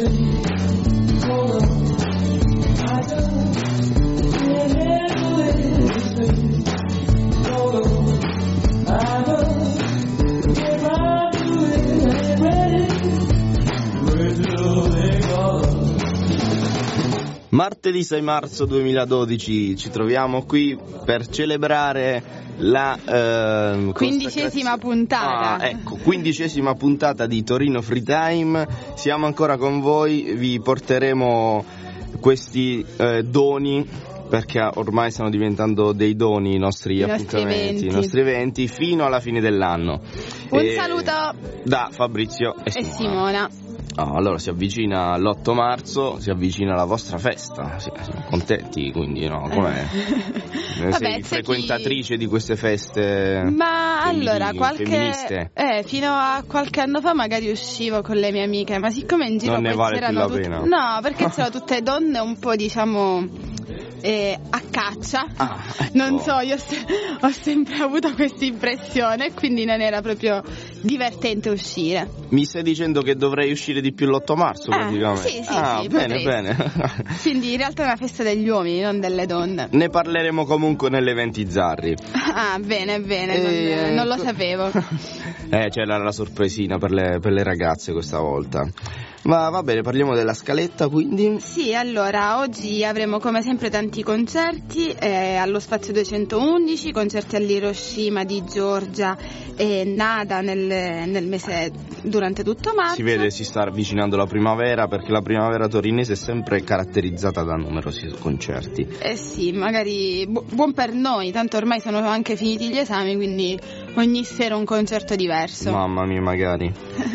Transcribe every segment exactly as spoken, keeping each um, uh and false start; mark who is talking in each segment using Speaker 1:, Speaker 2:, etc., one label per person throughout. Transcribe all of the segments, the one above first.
Speaker 1: Martedì sei marzo duemiladodici ci troviamo qui per celebrare la eh,
Speaker 2: quindicesima puntata.
Speaker 1: Ah, ecco, quindicesima puntata di Torino Free Time. Siamo ancora con voi, vi porteremo questi eh, doni, perché ormai stanno diventando dei doni i nostri
Speaker 2: I
Speaker 1: appuntamenti,
Speaker 2: nostri
Speaker 1: i nostri eventi, fino alla fine dell'anno.
Speaker 2: Un
Speaker 1: e
Speaker 2: saluto
Speaker 1: da Fabrizio e
Speaker 2: e
Speaker 1: Simona.
Speaker 2: Simona.
Speaker 1: Oh, allora si avvicina l'otto marzo, si avvicina la vostra festa, sì, siamo contenti, quindi no, com'è?
Speaker 2: Vabbè,
Speaker 1: sei frequentatrice chi... di queste feste?
Speaker 2: Ma
Speaker 1: femminili,
Speaker 2: allora, qualche
Speaker 1: femministe?
Speaker 2: Eh, fino a qualche anno fa magari uscivo con le mie amiche, ma siccome in giro
Speaker 1: non ne
Speaker 2: poi
Speaker 1: vale
Speaker 2: c'erano
Speaker 1: più la
Speaker 2: tut...
Speaker 1: pena.
Speaker 2: No, perché c'erano tutte donne un po', diciamo, eh, a caccia.
Speaker 1: Ah, ecco.
Speaker 2: Non so, io ho, se... ho sempre avuto questa impressione e quindi non era proprio divertente uscire.
Speaker 1: Mi stai dicendo che dovrei uscire di più l'otto marzo,
Speaker 2: eh,
Speaker 1: praticamente?
Speaker 2: Sì, sì,
Speaker 1: ah,
Speaker 2: sì,
Speaker 1: bene,
Speaker 2: potresti.
Speaker 1: bene.
Speaker 2: Quindi in realtà è una festa degli uomini, non delle donne.
Speaker 1: Ne parleremo comunque nelle venti Zarri.
Speaker 2: Ah, bene, bene,
Speaker 1: E...
Speaker 2: non, non lo sapevo.
Speaker 1: eh, c'era la sorpresina per le, per le ragazze questa volta. Ma va bene, parliamo della scaletta quindi.
Speaker 2: Sì, allora, oggi avremo come sempre tanti concerti eh, allo Spazio duecentoundici, concerti all'Hiroshima di Giorgia e Nada nel, nel mese durante tutto marzo.
Speaker 1: Si vede, si sta avvicinando la primavera, perché la primavera torinese è sempre caratterizzata da numerosi concerti.
Speaker 2: Eh sì, magari bu- buon per noi, tanto ormai sono anche finiti gli esami, quindi ogni sera un concerto diverso.
Speaker 1: Mamma mia, magari.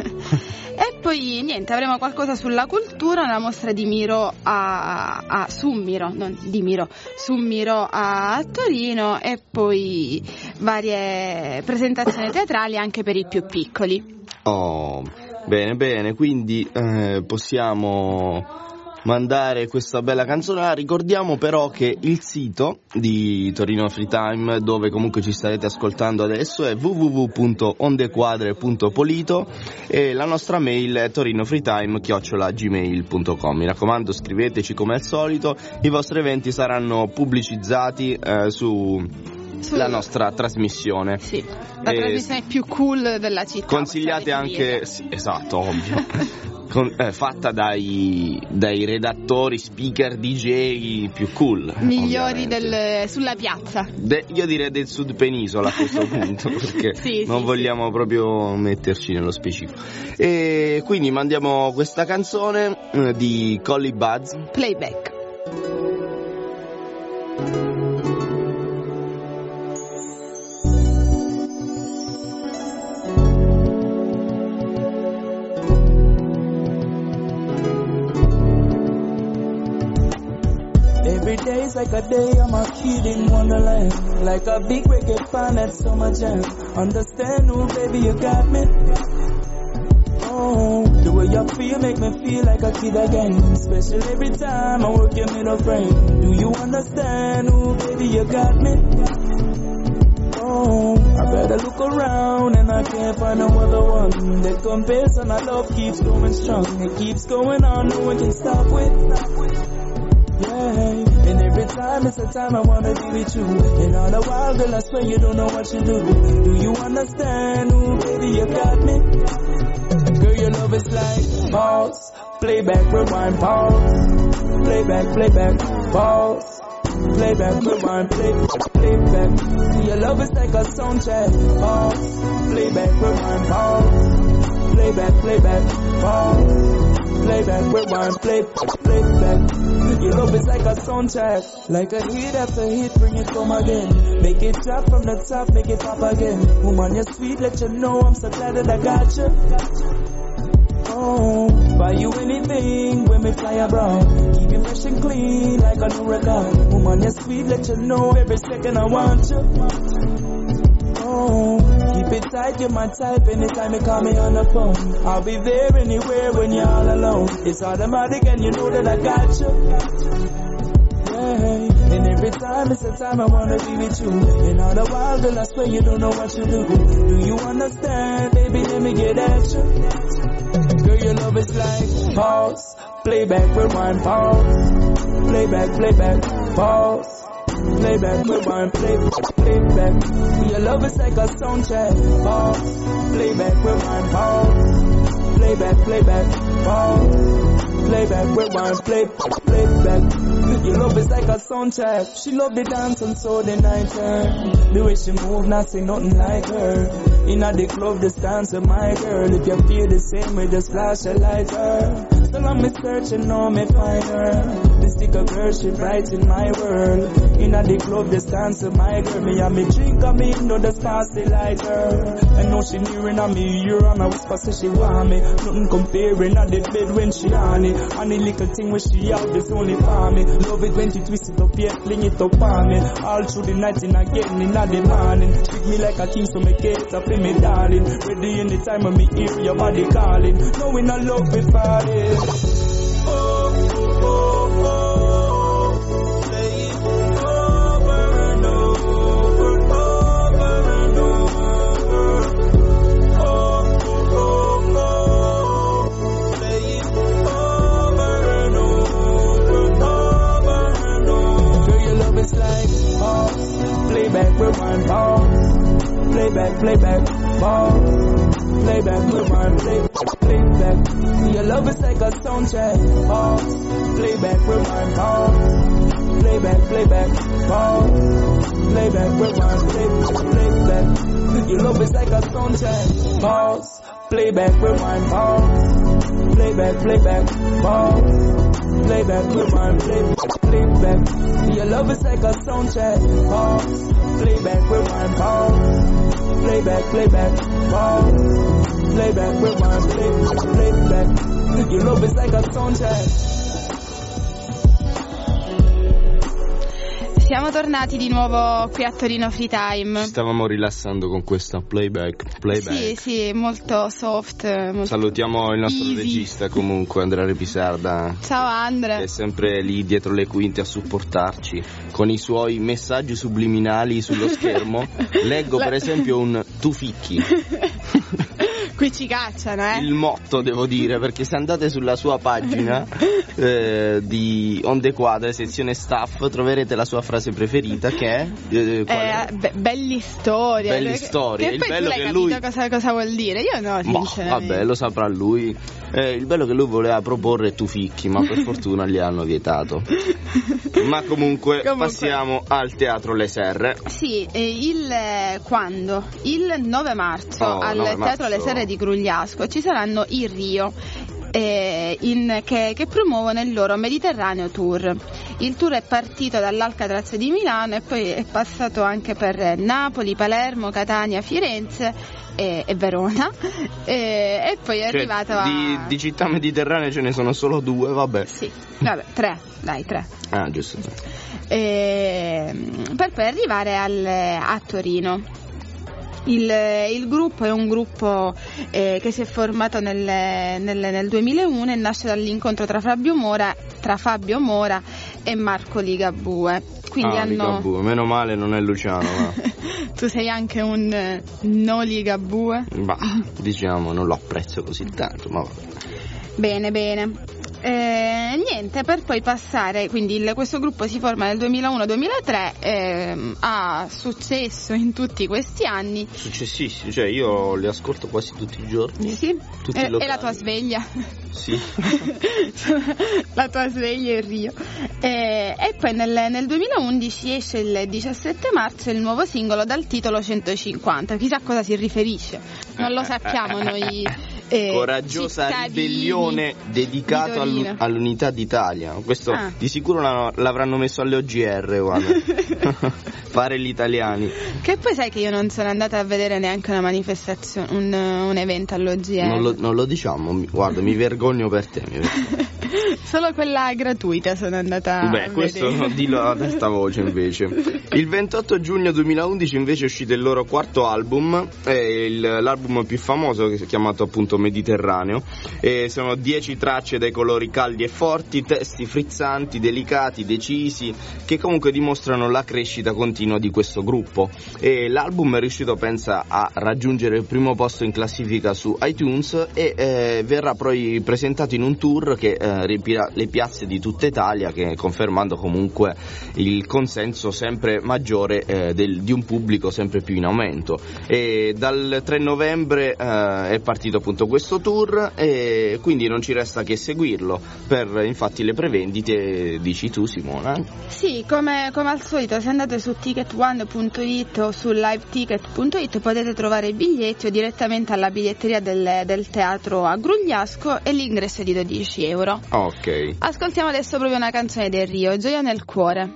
Speaker 2: E poi niente, avremo qualcosa sulla cultura, una mostra di Miro a, a su Miro, non di Miro, su Miro a Torino, e poi varie presentazioni teatrali anche per i più piccoli.
Speaker 1: Oh, bene, bene, quindi eh, possiamo mandare questa bella canzone. Ricordiamo però che il sito di Torino Free Time, dove comunque ci starete ascoltando adesso, è w w w punto ondequadre punto polito e la nostra mail è torinofreetime chiocciola gmail punto com. Mi raccomando, scriveteci come al solito, i vostri eventi saranno pubblicizzati eh, su la nostra trasmissione.
Speaker 2: Sì, la
Speaker 1: e
Speaker 2: trasmissione più cool della città.
Speaker 1: Consigliate anche, sì, esatto, ovvio. Con, eh, fatta dai, dai redattori, speaker, D J più cool,
Speaker 2: migliori del, sulla piazza.
Speaker 1: De, io direi del sud penisola a questo punto, perché
Speaker 2: sì,
Speaker 1: non
Speaker 2: sì,
Speaker 1: vogliamo
Speaker 2: sì.
Speaker 1: proprio metterci nello specifico. E quindi mandiamo questa canzone eh, di Collie Buddz,
Speaker 2: Playback.
Speaker 3: Every day's like a day, I'm a kid in Wonderland. Like a big reggae fan at Summer Jam. Understand, oh baby, you got me. Oh, the way you feel make me feel like a kid again. Special every time I work your middle frame. Do you understand, oh baby, you got me. Oh, I better look around and I can't find no other one that compares, and our love keeps going strong. It keeps going on, no one can stop it. Yeah, and every time it's a time I wanna be with you. And all the while, girl, I swear you don't know what you do. Do you understand? Ooh, baby, you got me. Girl, your love is like pause, playback, rewind, pause, playback, playback, pause, playback, rewind, play, playback. Your love is like a soundtrack. Pause, playback, rewind, pause, playback, playback, pause. Playback, rewind, play, playback. Your love is like a soundtrack. Like a hit after hit, bring it home again. Make it drop from the top, make it pop again. Woman, you're sweet, let you know I'm so glad that I got you. Oh, buy you anything when we fly abroad. Keep you fresh and clean like a new record. Woman, you're sweet, let you know every second I want you. Oh, keep it tight, you're my type. Anytime you call me on the phone, I'll be there anywhere when you're all alone. It's automatic and you know that I got you. Yeah, and every time it's a time I wanna be with you. And all the while, girl, I swear you don't know what you do. Do you understand, baby? Let me get at you. Girl, your love love is like pause, playback, rewind, pause, playback, playback, pause, playback, rewind, play, playback. Your love is like a soundtrack, pause, playback, rewind, pause, playback, playback, pause, playback, rewind, play, playback. Your love is like a soundtrack. She love the dance and so the night her. The way she move, not say nothing like her. Inna the club, just dance with my girl. If you feel the same way, just flash a lighter. Still I'm searching, now me find her. The sticker girl, she bright in my world. Inna the club, just dance with my girl. Me and me drink and me know the stars they light her. I know she nearing on me, you're on a whisper, say she want me. Nothing comparing at the bed when she on it. And the little thing when she have is only for me. Love it when she twist it up, yeah, fling it up on me. All through the night and again in the morning. Treat me like a king, so make it up in me, darling. Ready in the time when me hear your body calling. Knowing I love it falling. Oh, oh, oh, oh. Play it over and over, over and over. Oh, oh, oh. Play it over and over, over and over. Girl, your love is like pause, playback, rewind, pause, playback, playback, pause, playback, rewind, play, playback. Your love is like a soundtrack, pause, playback, rewind, pause, playback, playback, pause, playback, rewind, play, playback. Your love is like a soundtrack, pause, playback, rewind, pause, playback, playback, pause, playback, rewind, play, playback. Your love is like a soundtrack, pause, playback, rewind, pause, playback, playback, pause, playback, rewind, play, playback. Your love is like a soundtrack.
Speaker 2: Siamo tornati di nuovo qui a Torino Free Time.
Speaker 1: Ci stavamo rilassando con questa playback, playback.
Speaker 2: Sì, sì, molto soft, molto
Speaker 1: Salutiamo il nostro
Speaker 2: easy.
Speaker 1: regista comunque, Andrea Repisarda.
Speaker 2: Ciao Andre.
Speaker 1: È sempre lì dietro le quinte a supportarci con i suoi messaggi subliminali sullo schermo. Leggo per esempio un tu ficchi.
Speaker 2: Qui ci cacciano, eh?
Speaker 1: Il motto, devo dire, perché se andate sulla sua pagina eh, di Onde Quadre, sezione staff, troverete la sua frase preferita che è... Eh, qual è?
Speaker 2: Eh, be- belli storie.
Speaker 1: Belli
Speaker 2: che,
Speaker 1: storie.
Speaker 2: Che
Speaker 1: Il
Speaker 2: poi
Speaker 1: bello
Speaker 2: tu l'hai
Speaker 1: che
Speaker 2: capito
Speaker 1: lui...
Speaker 2: cosa, cosa vuol dire? Io no,
Speaker 1: Boh,
Speaker 2: sinceramente.
Speaker 1: vabbè, lo saprà lui. Eh, il bello che lui voleva proporre tu ficchi, ma per fortuna gli hanno vietato. Ma comunque, comunque passiamo al Teatro Le Serre.
Speaker 2: Sì, eh, il eh, quando? Il nove marzo
Speaker 1: oh,
Speaker 2: al
Speaker 1: nove
Speaker 2: Teatro
Speaker 1: marzo.
Speaker 2: Le Serre di Grugliasco ci saranno i Rio. Eh, in, che, che promuovono il loro Mediterraneo Tour. Il tour è partito dall'Alcatraz di Milano e poi è passato anche per Napoli, Palermo, Catania, Firenze e, e Verona e, e poi è
Speaker 1: cioè,
Speaker 2: arrivato a...
Speaker 1: Di, di città mediterranee ce ne sono solo due, vabbè.
Speaker 2: Sì, vabbè, tre, dai, tre.
Speaker 1: Ah, giusto.
Speaker 2: E, per poi arrivare al, a Torino. Il, il gruppo è un gruppo eh, che si è formato nel, nel, nel duemilauno e nasce dall'incontro tra Fabio Mora, tra Fabio Mora e Marco Ligabue. Quindi
Speaker 1: ah,
Speaker 2: hanno...
Speaker 1: Ligabue, meno male non è Luciano. Ma...
Speaker 2: Tu sei anche un eh, no Ligabue?
Speaker 1: Bah, diciamo, non lo apprezzo così tanto, ma vabbè.
Speaker 2: Bene, bene. Eh, niente, per poi passare, quindi il, questo gruppo si forma nel duemilauno duemilatré, eh, ha successo in tutti questi anni.
Speaker 1: Successissimo, cioè io li ascolto quasi tutti i giorni.
Speaker 2: Sì,
Speaker 1: tutti
Speaker 2: e, e la tua sveglia.
Speaker 1: Sì.
Speaker 2: La tua sveglia è Rio. Eh, e poi nel, nel duemilaundici esce il diciassette marzo il nuovo singolo dal titolo centocinquanta. Chissà a cosa si riferisce, non lo sappiamo noi. Eh,
Speaker 1: Coraggiosa ribellione dedicato
Speaker 2: di
Speaker 1: all'u- all'unità d'Italia. Questo
Speaker 2: ah.
Speaker 1: di sicuro l'hanno, l'avranno messo alle O G R, guarda. Fare gli italiani.
Speaker 2: Che poi sai che io non sono andata a vedere neanche una manifestazione, un, un evento all'O G R.
Speaker 1: Non lo, non lo diciamo, guarda, mi vergogno per te. Mi vergogno.
Speaker 2: Solo quella gratuita sono andata
Speaker 1: Beh,
Speaker 2: a
Speaker 1: questo
Speaker 2: vedere.
Speaker 1: dillo ad alta voce invece. Il ventotto giugno duemilaundici invece è uscito il loro quarto album, è il, l'album più famoso, che si è chiamato appunto Mediterraneo, e sono dieci tracce dai colori caldi e forti, testi frizzanti, delicati, decisi, che comunque dimostrano la crescita continua di questo gruppo. E l'album è riuscito, pensa, a raggiungere il primo posto in classifica su iTunes e eh, verrà poi presentato in un tour che eh, riempirà le piazze di tutta Italia, che confermando comunque il consenso sempre maggiore eh, del, di un pubblico sempre più in aumento. E dal tre novembre eh, è partito appunto questo tour e quindi non ci resta che seguirlo. Per infatti le prevendite, dici tu Simona?
Speaker 2: Sì, come, come al solito, se andate su ticket one punto it o su live ticket punto it potete trovare i biglietti o direttamente alla biglietteria del, del teatro a Grugliasco, e l'ingresso è di dodici euro.
Speaker 1: Ok.
Speaker 2: Ascoltiamo adesso proprio una canzone del Rio, Gioia nel cuore.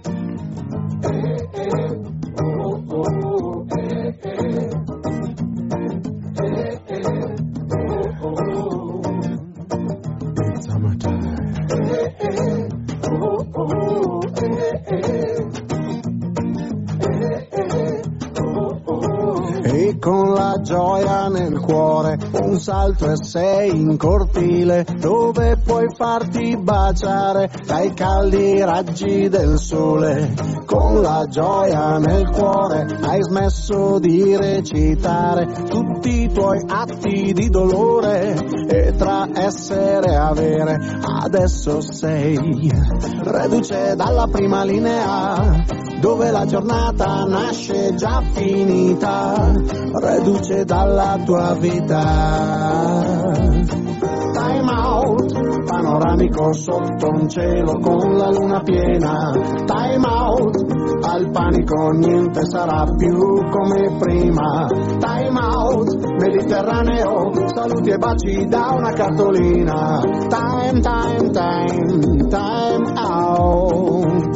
Speaker 4: E con la gioia nel cuore un salto e sei in cortile, dove puoi farti baciare dai caldi raggi del sole. Con la gioia nel cuore hai smesso di recitare tutti i tuoi atti di dolore, e tra essere e avere adesso sei reduce dalla prima linea, dove la giornata nasce già finita, reduce dalla tua vita. Time out, panoramico sotto un cielo con la luna piena. Time out, al panico niente sarà più come prima. Time out, Mediterraneo, saluti e baci da una cartolina. Time, time, time, time out.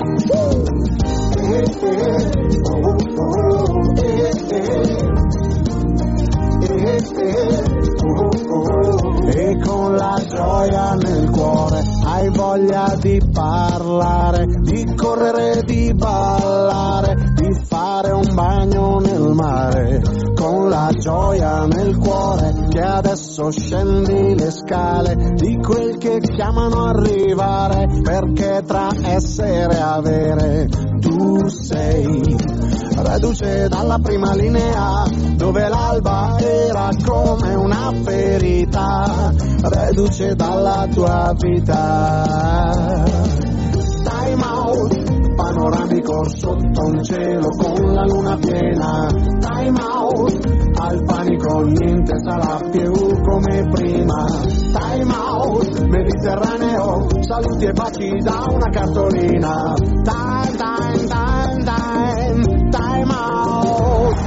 Speaker 4: E con la gioia nel cuore hai voglia di parlare, di correre, di ballare, di fare un bagno nel mare. Con la gioia nel cuore che adesso scendi le scale di quel che chiamano arrivare, perché tra essere e avere tu sei reduce dalla prima linea, dove l'alba era come una ferita, reduce dalla tua vita. Time out, panoramico sotto un cielo con la luna piena. Time out, al panico niente sarà più come prima. Time out, Mediterraneo, saluti e baci da una cartolina. Time, time, time, time, time out.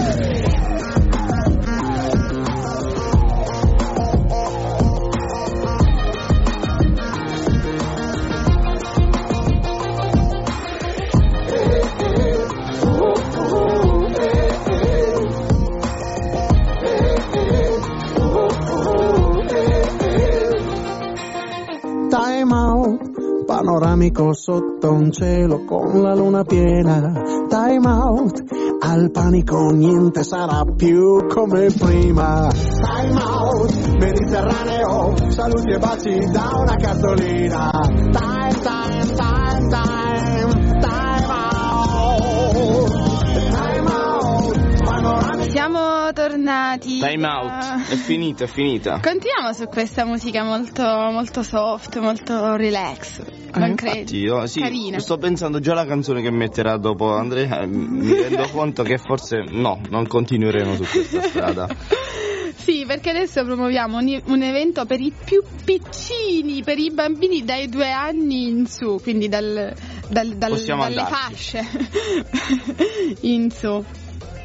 Speaker 4: Time out, panoramico sotto un cielo con la luna piena. Time out, al panico niente sarà più come prima. Time out, Mediterraneo, saluti e baci da una cartolina. Time, time, time, time, time out. Time out, panoramico.
Speaker 2: Siamo tornati.
Speaker 1: Time out, è finita, è finita.
Speaker 2: Continuiamo su questa musica molto, molto soft, molto relax. Non
Speaker 1: Eh,
Speaker 2: credi?
Speaker 1: infatti io sì,
Speaker 2: Carina.
Speaker 1: sto pensando già alla canzone che metterà dopo Andrea, eh, mi rendo conto che forse no, non continueremo su questa strada.
Speaker 2: Sì, perché adesso promuoviamo un, un evento per i più piccini, per i bambini dai due anni in su, quindi dal, dal, dal,
Speaker 1: Possiamo
Speaker 2: dalle
Speaker 1: andarci.
Speaker 2: fasce in su.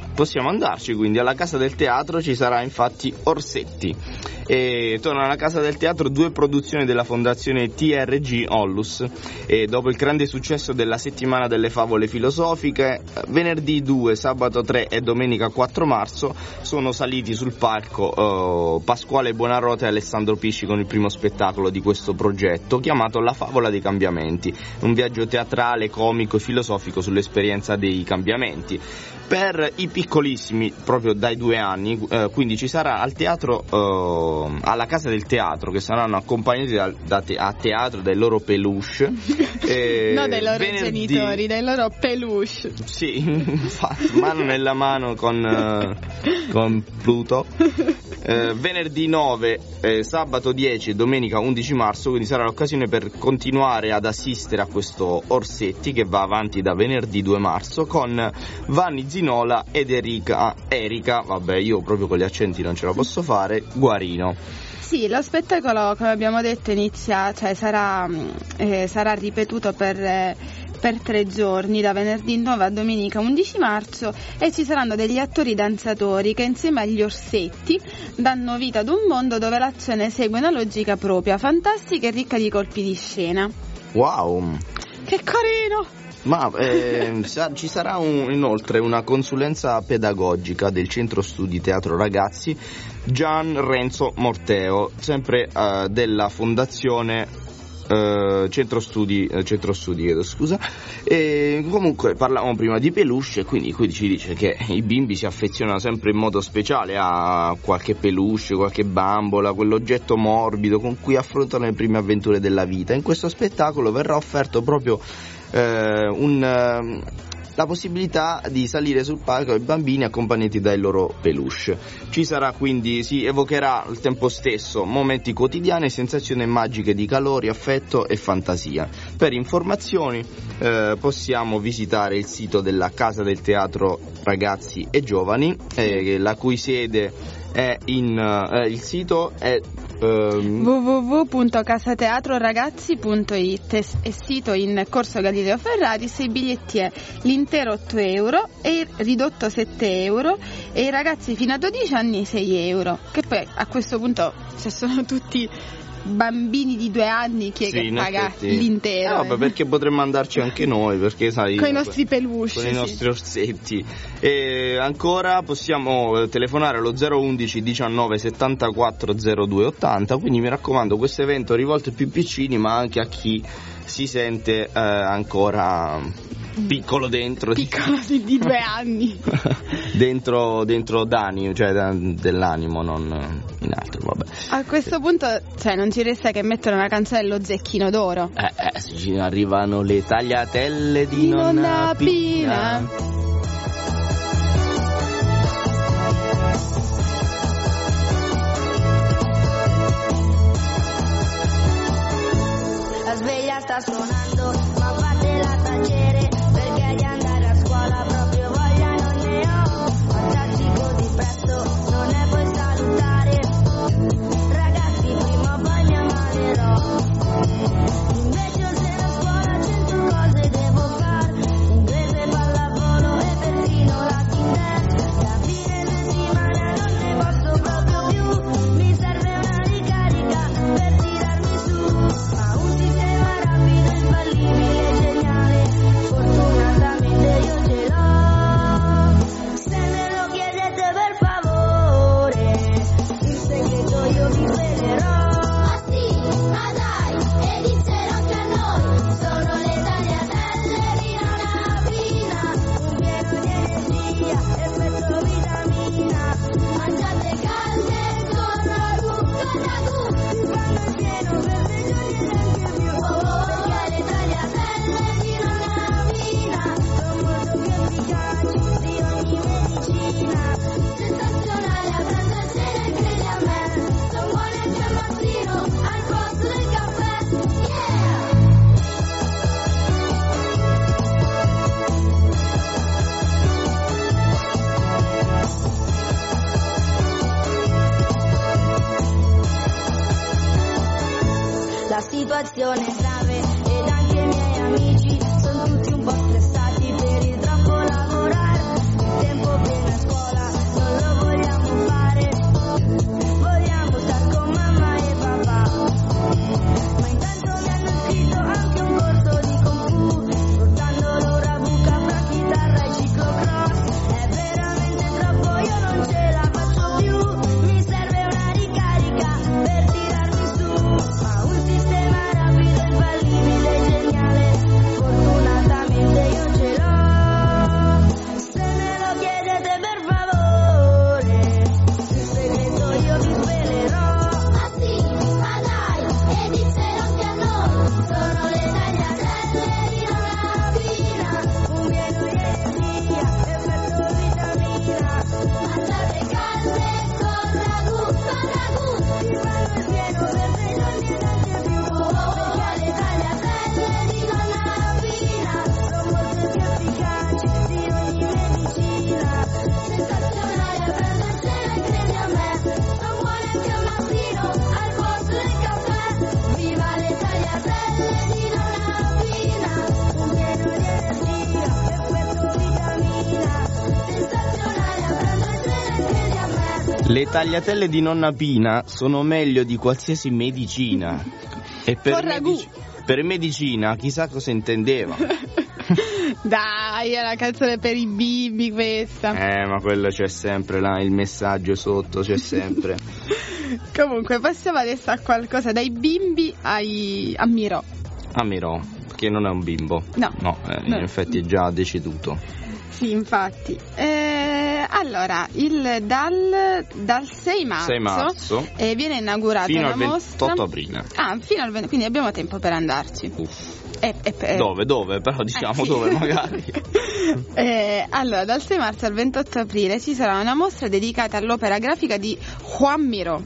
Speaker 1: possiamo andarci, quindi alla Casa del Teatro ci sarà infatti Orsetti. E tornano alla Casa del Teatro due produzioni della fondazione T R G Onlus, e dopo il grande successo della settimana delle favole filosofiche, venerdì due, sabato tre e domenica quattro marzo sono saliti sul palco uh, Pasquale Buonarrota e Alessandro Pisci con il primo spettacolo di questo progetto chiamato La Favola dei Cambiamenti, un viaggio teatrale, comico e filosofico sull'esperienza dei cambiamenti per i piccolissimi, proprio dai due anni, eh, quindi ci sarà al teatro, eh, alla Casa del Teatro, che saranno accompagnati da, da te, a teatro dai loro peluche.
Speaker 2: Eh, no, dai loro
Speaker 1: venerdì...
Speaker 2: genitori, dai loro peluche.
Speaker 1: Sì, infatti, mano nella mano con, uh, con Pluto. Eh, venerdì nove, eh, sabato dieci e domenica undici marzo, quindi sarà l'occasione per continuare ad assistere a questo Orsetti che va avanti da venerdì due marzo con Vanni Zinola ed Erika, Erika, vabbè io proprio con gli accenti non ce la posso fare, Guarino.
Speaker 2: Sì, lo spettacolo, come abbiamo detto, inizia, cioè sarà, eh, sarà ripetuto per... Eh, per tre giorni, da venerdì nove a domenica undici marzo, e ci saranno degli attori danzatori che insieme agli Orsetti danno vita ad un mondo dove l'azione segue una logica propria, fantastica e ricca di colpi di scena.
Speaker 1: Wow!
Speaker 2: Che carino!
Speaker 1: Ma eh, ci sarà un, inoltre una consulenza pedagogica del Centro Studi Teatro Ragazzi Gian Renzo Morteo, sempre eh, della Fondazione Uh, centro studi, uh, centro studi chiedo scusa. E comunque parlavamo prima di peluche, quindi qui ci dice che i bimbi si affezionano sempre in modo speciale a qualche peluche, qualche bambola, quell'oggetto morbido con cui affrontano le prime avventure della vita. In questo spettacolo verrà offerto proprio uh, un uh, la possibilità di salire sul palco ai bambini accompagnati dai loro peluche. Ci sarà quindi, si evocherà al tempo stesso momenti quotidiani e sensazioni magiche di calore, affetto e fantasia. Per informazioni eh, possiamo visitare il sito della Casa del Teatro Ragazzi e Giovani, eh, la cui sede è in eh, il sito è Um...
Speaker 2: w w w punto casateatroragazzi punto i t, è sito in Corso Galileo Ferraris. I biglietti è l'intero otto euro e il ridotto sette euro e i ragazzi fino a dodici anni sei euro, che poi a questo punto se sono tutti bambini di due anni chi è
Speaker 1: sì,
Speaker 2: che paga
Speaker 1: effetti.
Speaker 2: l'intero?
Speaker 1: Eh, vabbè, perché potremmo andarci anche noi, perché sai,
Speaker 2: con i nostri peluche,
Speaker 1: con i
Speaker 2: sì.
Speaker 1: nostri orsetti. E ancora possiamo telefonare allo zero undici diciannove settantaquattro zero due ottanta, quindi mi raccomando, questo evento è rivolto ai più piccini ma anche a chi si sente eh, ancora piccolo dentro,
Speaker 2: piccolo di, di due anni
Speaker 1: dentro, dentro d'animo, cioè dell'animo, non in altro, vabbè.
Speaker 2: A questo punto, cioè, non ci resta che mettere una canzone dello Zecchino d'Oro.
Speaker 1: Eh, eh sì, arrivano le tagliatelle di,
Speaker 2: di
Speaker 1: nonna,
Speaker 2: nonna
Speaker 1: Pina.
Speaker 2: Pina.
Speaker 5: La sveglia sta suonando, ma fatela tacere, perché di andare a scuola proprio voglia non ne ho. Alzarsi così presto non è poi salutare, ragazzi prima o poi mi ammalerò. Invece oltre a scuola cento cose devo fare, inglese, pallavolo e persino Latin dance. La fine settimana non ne posso proprio più, mi serve una ricarica per tirarmi su, ma un sistema rapido, infallibile, geniale, fortunatamente io ce l'ho. Se me lo chiedete per favore, il segreto io vi svelerò.
Speaker 6: Ma sì, ma dai, e dissero anche a noi, sono le tagliatelle di nonna Pina,
Speaker 5: Un pieno di energia, effetto vitamina,
Speaker 6: mangiate calde con ragù, con ragù,
Speaker 5: ti fanno il pieno per sei giorni e anche più.
Speaker 6: perché le tagliatelle di nonna Pina,
Speaker 5: Sono molto più efficaci di ogni medicina.
Speaker 6: sensazionali a pranzo e cena, credi a me, sono buone anche al mattino, al posto del caffè, yeah!
Speaker 5: La situazione è grave ed anche i miei amici sono tutti un po' stressati per il troppo lavorare. Il tempo pieno è
Speaker 1: Le tagliatelle di nonna Pina sono meglio di qualsiasi medicina. E per,
Speaker 2: Con ragù.
Speaker 1: medici- per medicina chissà cosa intendeva.
Speaker 2: Dai, è la canzone per i bimbi questa.
Speaker 1: Eh, ma quello c'è sempre là, il messaggio sotto c'è sempre.
Speaker 2: Comunque, passiamo adesso a qualcosa dai bimbi ai... a Miro.
Speaker 1: A Miro, che non è un bimbo.
Speaker 2: No.
Speaker 1: No, eh,
Speaker 2: No.
Speaker 1: in effetti è già deceduto.
Speaker 2: Sì, infatti. Eh, allora, il, dal, dal sei marzo,
Speaker 1: sei marzo
Speaker 2: eh, viene inaugurata
Speaker 1: fino
Speaker 2: una
Speaker 1: al
Speaker 2: mostra.
Speaker 1: ventotto aprile.
Speaker 2: Ah, fino al venti, quindi abbiamo tempo per andarci.
Speaker 1: Uff.
Speaker 2: E, e, e-
Speaker 1: Dove, dove? Però diciamo
Speaker 2: Eh, sì.
Speaker 1: dove magari.
Speaker 2: Eh, allora, dal sei marzo al ventotto aprile ci sarà una mostra dedicata all'opera grafica di Juan Miró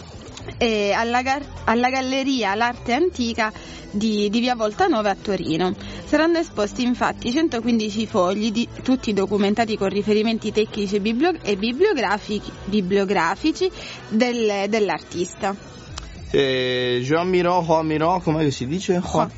Speaker 2: e alla, gar- alla Galleria L'Arte Antica di, di Via Volta nove a Torino. Saranno esposti infatti centoquindici fogli, di, tutti documentati con riferimenti tecnici e, biblio- e bibliografici, bibliografici del- dell'artista.
Speaker 1: Eh, Jean Miró, Juan Miró, com'è che si dice? Juan.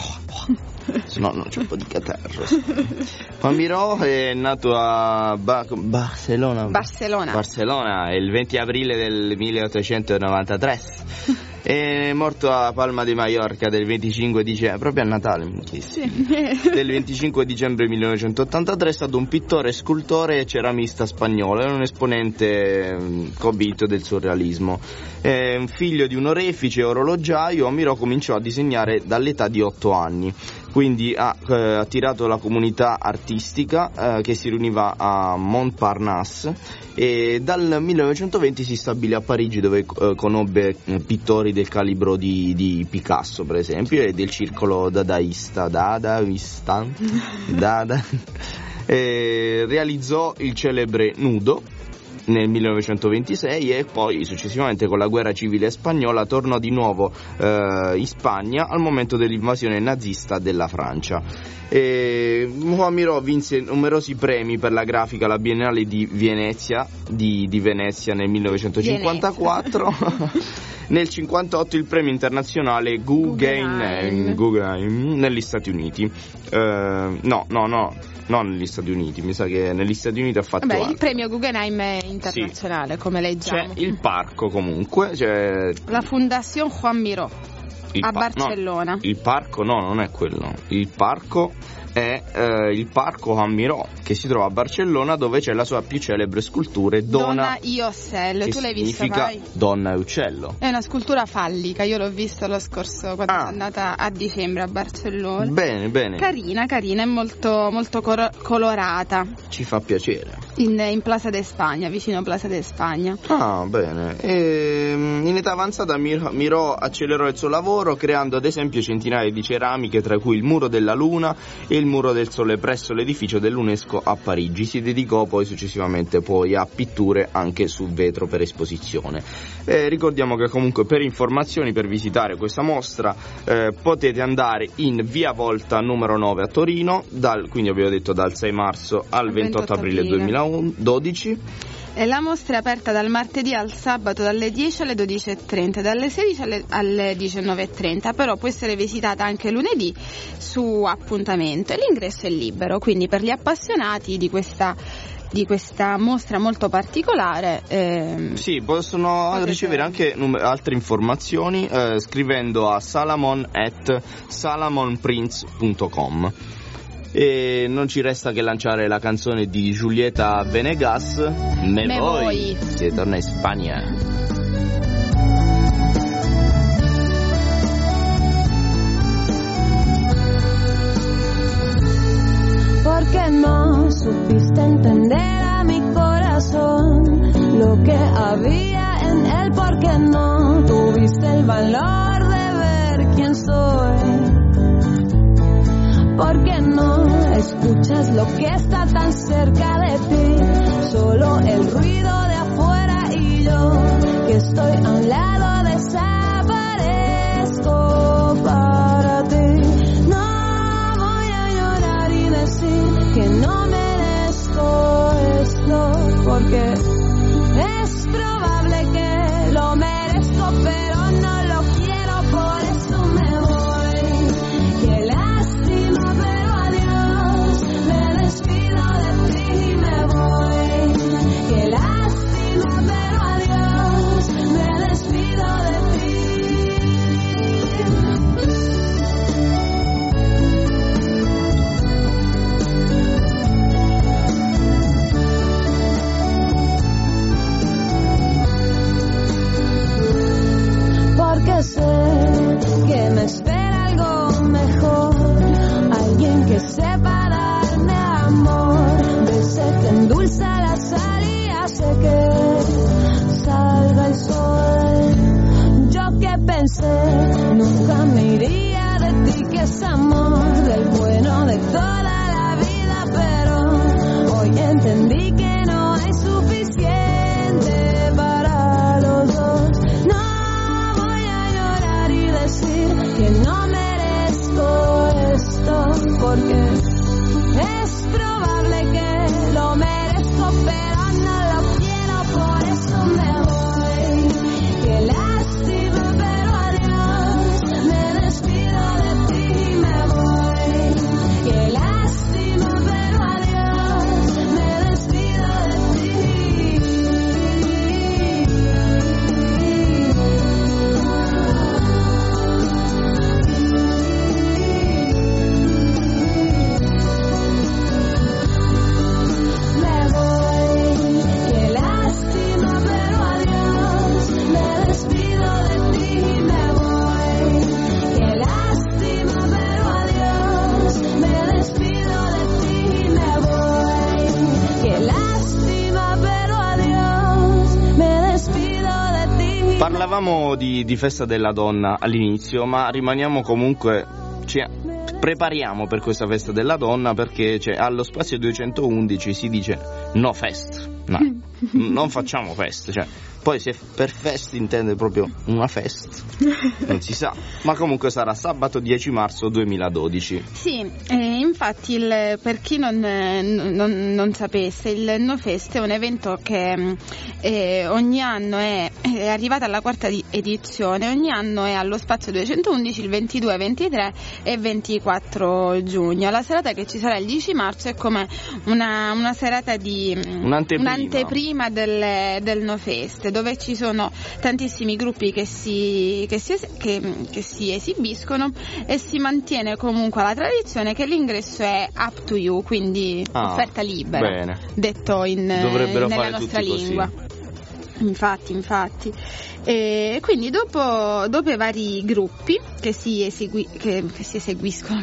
Speaker 1: No, no, c'è un po' di catarro. Juan Miró è nato a Ba- Barcellona.
Speaker 2: Barcellona.
Speaker 1: Barcellona, il venti aprile del milleottocentonovantatré. È morto a Palma de Mallorca del venticinque dicembre, proprio a Natale,
Speaker 2: Sì.
Speaker 1: del venticinque dicembre millenovecentottantatré. È stato un pittore, scultore e ceramista spagnolo, è un esponente mh, convinto del surrealismo. È un figlio di un orefice orologiaio. Miró cominciò a disegnare dall'età di otto anni, quindi ha eh, attirato la comunità artistica eh, che si riuniva a Montparnasse, e dal millenovecentoventi si stabilì a Parigi, dove eh, conobbe eh, pittori del calibro di, di Picasso, per esempio, e del circolo dadaista, dadaista, dada, e realizzò il celebre Nudo nel millenovecentoventisei, e poi successivamente con la guerra civile spagnola tornò di nuovo eh, in Spagna al momento dell'invasione nazista della Francia. E Juan Miró vinse numerosi premi per la grafica alla Biennale di Venezia, di, di Venezia nel millenovecentocinquantaquattro. Nel cinquantotto il premio internazionale Guggenheim,
Speaker 2: Guggenheim.
Speaker 1: Guggenheim negli Stati Uniti. Eh, no, no, no, non negli Stati Uniti, mi sa che negli Stati Uniti ha fatto
Speaker 2: Vabbè,
Speaker 1: altro.
Speaker 2: il premio Guggenheim è internazionale, come leggiamo.
Speaker 1: C'è il parco comunque, c'è
Speaker 2: La Fondazione Juan Miró
Speaker 1: il
Speaker 2: a
Speaker 1: pa-
Speaker 2: Barcellona.
Speaker 1: no, il parco no, non è quello. Il parco è eh, il parco Juan Miró, che si trova a Barcellona, dove c'è la sua più celebre scultura, Donna,
Speaker 2: Donna io Ocello,
Speaker 1: che
Speaker 2: tu l'hai vista
Speaker 1: significa
Speaker 2: mai?
Speaker 1: Donna e uccello.
Speaker 2: È una scultura fallica, io l'ho visto lo scorso quando
Speaker 1: Ah.
Speaker 2: sono andata a dicembre a Barcellona.
Speaker 1: Bene, bene,
Speaker 2: Carina, carina, è molto, molto cor- colorata.
Speaker 1: ci fa piacere.
Speaker 2: In, in Plaza de Spagna, vicino Plaza de Spagna.
Speaker 1: Ah, bene. E, in età avanzata Mir- Miró accelerò il suo lavoro, creando ad esempio centinaia di ceramiche, tra cui il Muro della Luna e il Muro del Sole presso l'edificio dell'UNESCO a Parigi. Si dedicò poi successivamente poi a pitture anche su vetro per esposizione. E ricordiamo che comunque per informazioni, per visitare questa mostra, eh, potete andare in Via Volta numero nove a Torino, dal, quindi abbiamo detto dal sei marzo al ventotto aprile duemiladodici.
Speaker 2: E la mostra è aperta dal martedì al sabato dalle dieci alle dodici e trenta, dalle sedici alle, alle diciannove e trenta, però può essere visitata anche lunedì su appuntamento e l'ingresso è libero, quindi per gli appassionati di questa, di questa mostra molto particolare ehm,
Speaker 1: Sì, possono
Speaker 2: potete-
Speaker 1: ricevere anche num- altre informazioni eh, scrivendo a salamon at salamonprince punto com. E non ci resta che lanciare la canzone di Giulietta Venegas, Me,
Speaker 2: Me
Speaker 1: voy,
Speaker 2: voy.
Speaker 1: che torna in Spagna.
Speaker 7: Porque no supiste entender a mi corazón lo que había en él, porque no tuviste el valor de ver quién soy, porque no escuchas lo que está tan cerca de ti, solo el ruido de afuera y yo que estoy a un lado desaparezco para ti. No voy a llorar y decir que no merezco esto, porque es probable que lo merezco, pero no lo quiero, por eso me voy. Qué lástima, pero adiós, me despido de ti y me voy. Qué lástima, pero adiós.
Speaker 1: parlavamo di, di festa della donna all'inizio, ma rimaniamo comunque, cioè, prepariamo per questa festa della donna, perché cioè, allo spazio duecentoundici si dice no fest, no, non facciamo fest, cioè, poi se per fest intende proprio una fest non si sa, ma comunque sarà sabato dieci marzo duemiladodici.
Speaker 2: Sì, eh, infatti il, per chi non, non, non sapesse, il No Fest è un evento che eh, ogni anno è, è arrivata alla quarta di edizione, ogni anno è allo spazio duecentoundici il ventidue, ventitré e ventiquattro giugno. La serata che ci sarà il dieci marzo è come una, una serata di
Speaker 1: un'anteprima,
Speaker 2: un'anteprima del, del No Fest, dove ci sono tantissimi gruppi che si, che, si, che, che si esibiscono, e si mantiene comunque la tradizione che l'ingresso è up to you, quindi
Speaker 1: ah,
Speaker 2: offerta libera,
Speaker 1: bene.
Speaker 2: detto in,
Speaker 1: Dovrebbero
Speaker 2: nella
Speaker 1: fare
Speaker 2: nostra
Speaker 1: tutti
Speaker 2: lingua.
Speaker 1: così.
Speaker 2: Infatti, infatti. E quindi dopo, dopo i vari gruppi che si, esegui, che, che si eseguiscono,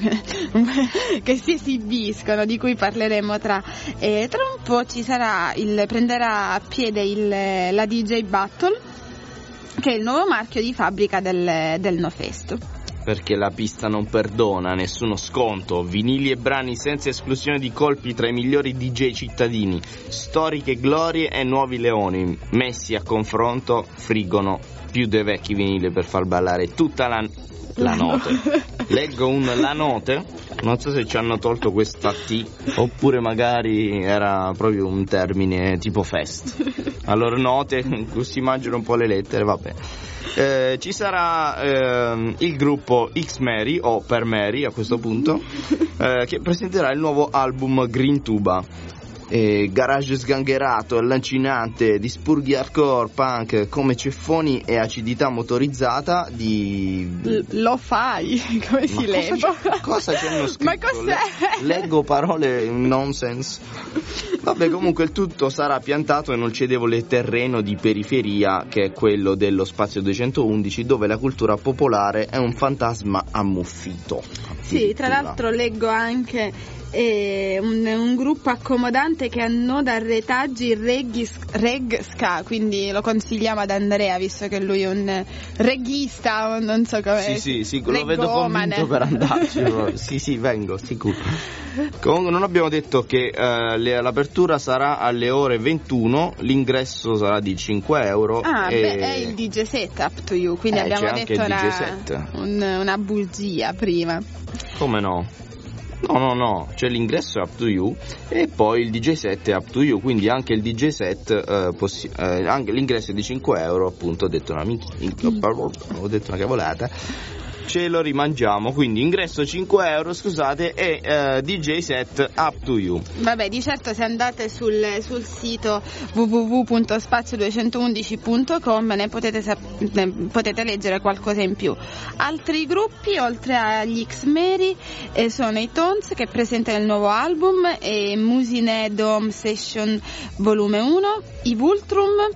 Speaker 2: che si esibiscono, di cui parleremo tra, eh, tra un po', ci sarà il, prenderà piede il, la D J Battle, che è il nuovo marchio di fabbrica del, del No Fest.
Speaker 1: Perché la pista non perdona nessuno sconto, vinili e brani senza esclusione di colpi tra i migliori D J cittadini, storiche glorie e nuovi leoni, messi a confronto, friggono più dei vecchi vinili per far ballare tutta la, la notte. Leggo un la notte, non so se ci hanno tolto questa T, oppure magari era proprio un termine tipo fest. Allora note, si mangiano un po' le lettere, vabbè. Eh, ci sarà eh, il gruppo X-Mary, o per Mary a questo punto, eh, che presenterà il nuovo album Green Tuba. Eh, garage sgangherato, lancinante, di spurghi hardcore, punk, come ceffoni e acidità motorizzata di...
Speaker 2: L- lo fai, come
Speaker 1: Ma
Speaker 2: si legge?
Speaker 1: Cosa, cosa ci hanno scritto?
Speaker 2: Ma cos'è?
Speaker 1: Le- leggo parole nonsense. Vabbè, comunque il tutto sarà piantato in un cedevole terreno di periferia, che è quello dello spazio duecentoundici, dove la cultura popolare è un fantasma ammuffito.
Speaker 2: Sì, tra l'altro leggo anche eh, un, un gruppo accomodante che annoda retaggi reggae, reg ska, quindi lo consigliamo ad Andrea, visto che lui è un reghista, non so come.
Speaker 1: Sì, sì, sì, lo vedo convinto per andarci. Sì, sì, vengo, sicuro. Comunque non abbiamo detto che eh, le, l'apertura sarà alle ore ventuno, l'ingresso sarà di cinque euro.
Speaker 2: Ah,
Speaker 1: e...
Speaker 2: beh, è il D J set up to you, quindi
Speaker 1: eh,
Speaker 2: abbiamo
Speaker 1: c'è
Speaker 2: detto
Speaker 1: anche il
Speaker 2: una,
Speaker 1: D J set.
Speaker 2: Un, una bugia prima.
Speaker 1: Come no? No, no, no, cioè l'ingresso è up to you e poi il D J set è up to you, quindi anche il D J set, eh, possi- eh, anche l'ingresso è di cinque euro, appunto, ho detto una minchia, ho detto una cavolata, ce lo rimangiamo, quindi ingresso cinque euro, scusate, e eh, D J set up to you.
Speaker 2: Vabbè, di certo se andate sul, sul sito w w w punto spazio duecentoundici punto com ne potete, sap- ne potete leggere qualcosa in più. Altri gruppi, oltre agli X-Mary, eh, sono i Tones, che presentano il nuovo album, e Musine Dome Session volume uno, i Vultrum,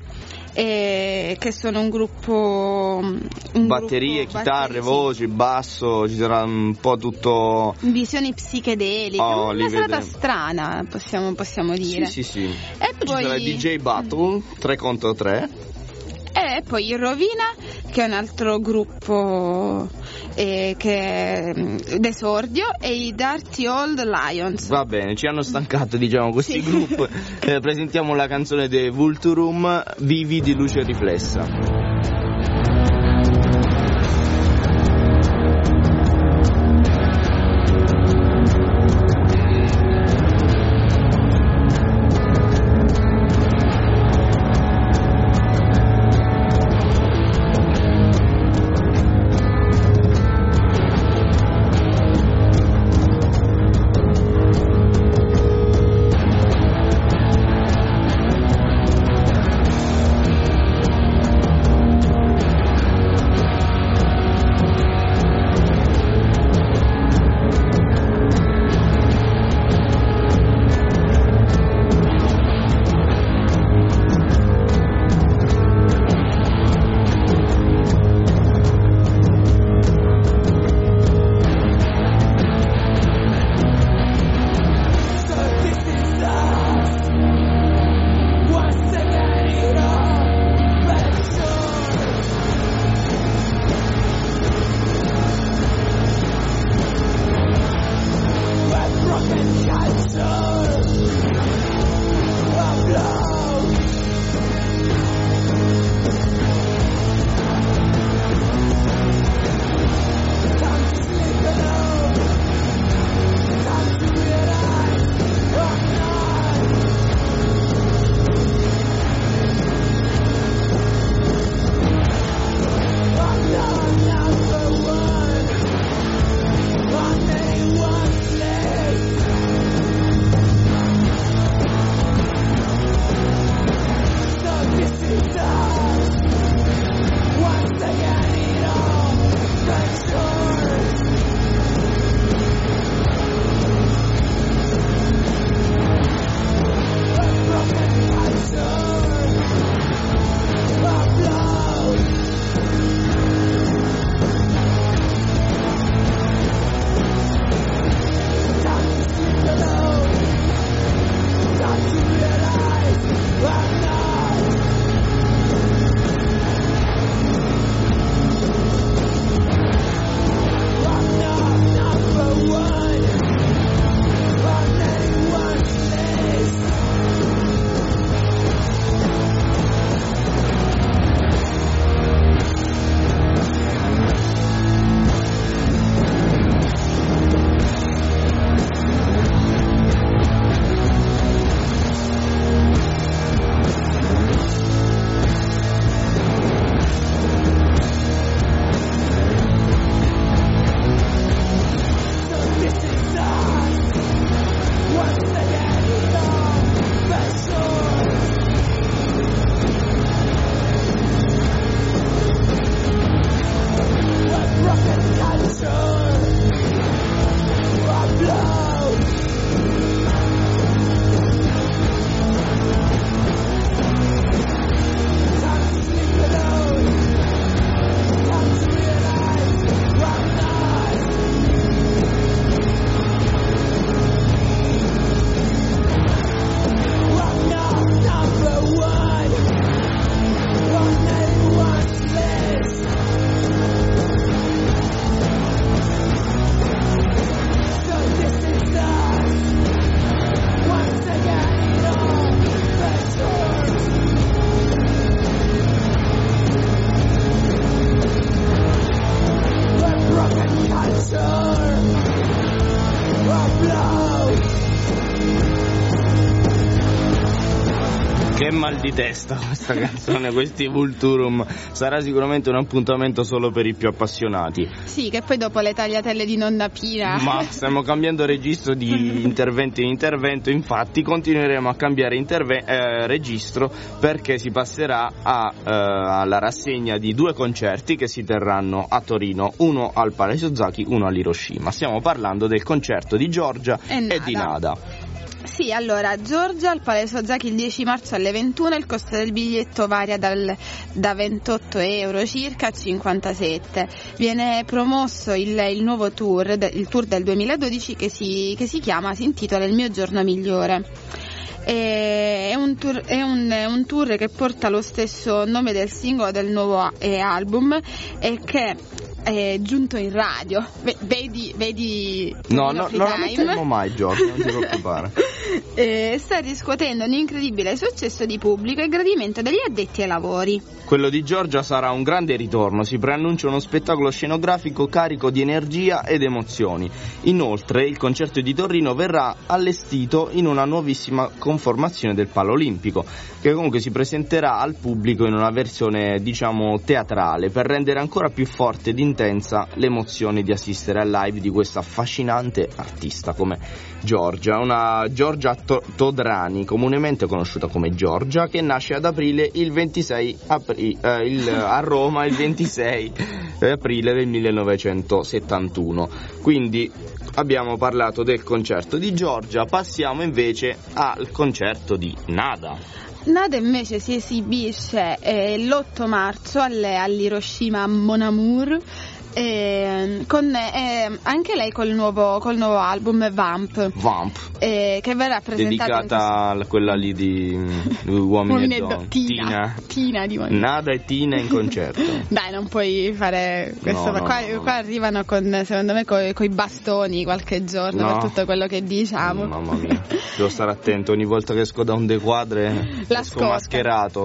Speaker 2: Eh, che sono un gruppo un
Speaker 1: batterie,
Speaker 2: gruppo,
Speaker 1: chitarre,
Speaker 2: batterie,
Speaker 1: voci, basso, ci sarà un po' tutto
Speaker 2: visioni psichedeliche,
Speaker 1: oh,
Speaker 2: una serata
Speaker 1: vede.
Speaker 2: strana, possiamo, possiamo dire.
Speaker 1: Sì, sì, sì.
Speaker 2: E
Speaker 1: Ci
Speaker 2: poi
Speaker 1: sarà il D J Battle tre contro tre.
Speaker 2: E poi il Rovina, che è un altro gruppo eh, che d'esordio, e i Dirty Old Lions.
Speaker 1: Va bene, ci hanno stancato, diciamo, questi
Speaker 2: Sì.
Speaker 1: gruppi. Eh, presentiamo la canzone dei Vulturum, Vivi di luce riflessa. Che mal di testa questa canzone, questi Vulturum. Sarà sicuramente un appuntamento solo per i più appassionati.
Speaker 2: Sì, che poi dopo le tagliatelle di nonna Pina.
Speaker 1: Ma stiamo cambiando registro di intervento in intervento, infatti continueremo a cambiare interve- eh, registro perché si passerà a, eh, alla rassegna di due concerti che si terranno a Torino, uno al Palazzo Zaki, uno all'Hiroshima. Stiamo parlando del concerto di Giorgia e, e di Nada.
Speaker 2: Sì, allora, Giorgia al Palazzo Zaki il dieci marzo alle ventuno, il costo del biglietto varia dal, da ventotto euro circa a cinquantasette. Viene promosso il, il nuovo tour, il tour del duemiladodici che si, che si chiama, si intitola Il mio giorno migliore. È un, tour, è un, un tour che porta lo stesso nome del singolo del nuovo eh, album e che è giunto in radio. Vedi, vedi
Speaker 1: no, no, non la metteremo mai, Giorgio, non ti preoccupare.
Speaker 2: Eh, sta riscuotendo un incredibile successo di pubblico e gradimento degli addetti ai lavori.
Speaker 1: Quello di Giorgia sarà un grande ritorno, si preannuncia uno spettacolo scenografico carico di energia ed emozioni. Inoltre il concerto di Torino verrà allestito in una nuovissima conformazione del Palo Olimpico, che comunque si presenterà al pubblico in una versione, diciamo, teatrale, per rendere ancora più forte ed intensa l'emozione di assistere al live di questa affascinante artista come Giorgia, una Giorgia Todrani, comunemente conosciuta come Giorgia, che nasce ad aprile il ventisei apri, eh, il, a Roma il ventisei aprile del millenovecentosettantuno. Quindi abbiamo parlato del concerto di Giorgia, passiamo invece al concerto di Nada.
Speaker 2: Nada invece si esibisce eh, l'otto marzo alle, all'Hiroshima Mon Amour, eh, con, eh, anche lei col nuovo, col nuovo album Vamp,
Speaker 1: Vamp.
Speaker 2: Eh, che verrà presentata
Speaker 1: dedicata a quella lì di, di Uomini e Donne.
Speaker 2: Tina,
Speaker 1: Tina.
Speaker 2: Tina di Uomini.
Speaker 1: Nada e Tina in concerto.
Speaker 2: Dai, non puoi fare questo,
Speaker 1: no, no,
Speaker 2: qua,
Speaker 1: no, no.
Speaker 2: qua arrivano con, secondo me, coi, coi bastoni qualche giorno
Speaker 1: no.
Speaker 2: per tutto quello che diciamo.
Speaker 1: Mamma mia, devo stare attento, ogni volta che esco da un dequadre
Speaker 2: La
Speaker 1: esco mascherato.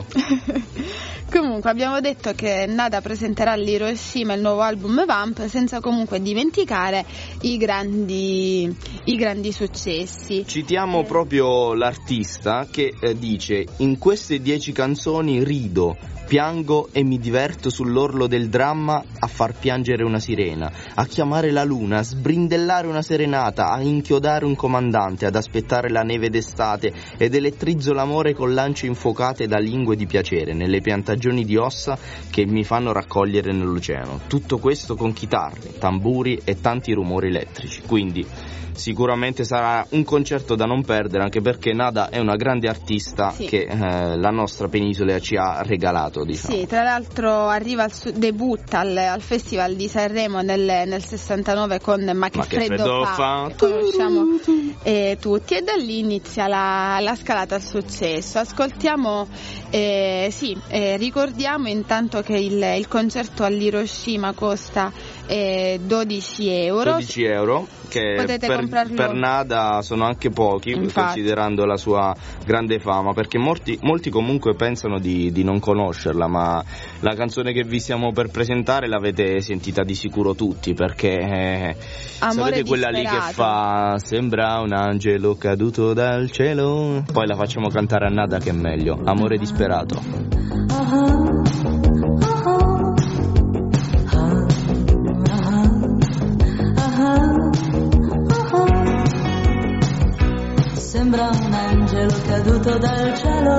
Speaker 2: Comunque abbiamo detto che Nada presenterà all'Hiroshima il nuovo album Vamp, senza comunque dimenticare i grandi, i grandi successi.
Speaker 1: Citiamo proprio l'artista che eh, dice: in queste dieci canzoni rido, piango e mi diverto sull'orlo del dramma a far piangere una sirena, a chiamare la luna, a sbrindellare una serenata, a inchiodare un comandante, ad aspettare la neve d'estate ed elettrizzo l'amore con lance infuocate da lingue di piacere nelle piantagioni di ossa che mi fanno raccogliere nell'oceano. Tutto questo con chitarre, tamburi e tanti rumori elettrici. Quindi sicuramente sarà un concerto da non perdere, anche perché Nada è una grande artista, sì, che eh, la nostra penisola ci ha regalato, diciamo.
Speaker 2: Sì, tra l'altro arriva al su- debutta al, al Festival di Sanremo nel, nel sessantanove con Ma che,
Speaker 1: Ma che
Speaker 2: freddo,
Speaker 1: freddo
Speaker 2: fa,
Speaker 1: fa.
Speaker 2: che conosciamo eh, tutti, e da lì inizia la, la scalata al successo. Ascoltiamo, eh, sì, eh, ricordiamo intanto che il, il concerto all'Hiroshima costa eh, dodici euro.
Speaker 1: dodici euro, che
Speaker 2: potete
Speaker 1: per,
Speaker 2: comprarlo.
Speaker 1: per Nada sono anche pochi,
Speaker 2: infatti,
Speaker 1: considerando la sua grande fama, perché molti, molti comunque pensano di, di non conoscerla, ma la canzone che vi stiamo per presentare l'avete sentita di sicuro tutti, perché eh, sapete quella lì che fa sembra un angelo caduto dal cielo, poi la facciamo cantare a Nada che è meglio, Amore disperato.
Speaker 8: Sembra un angelo caduto dal cielo,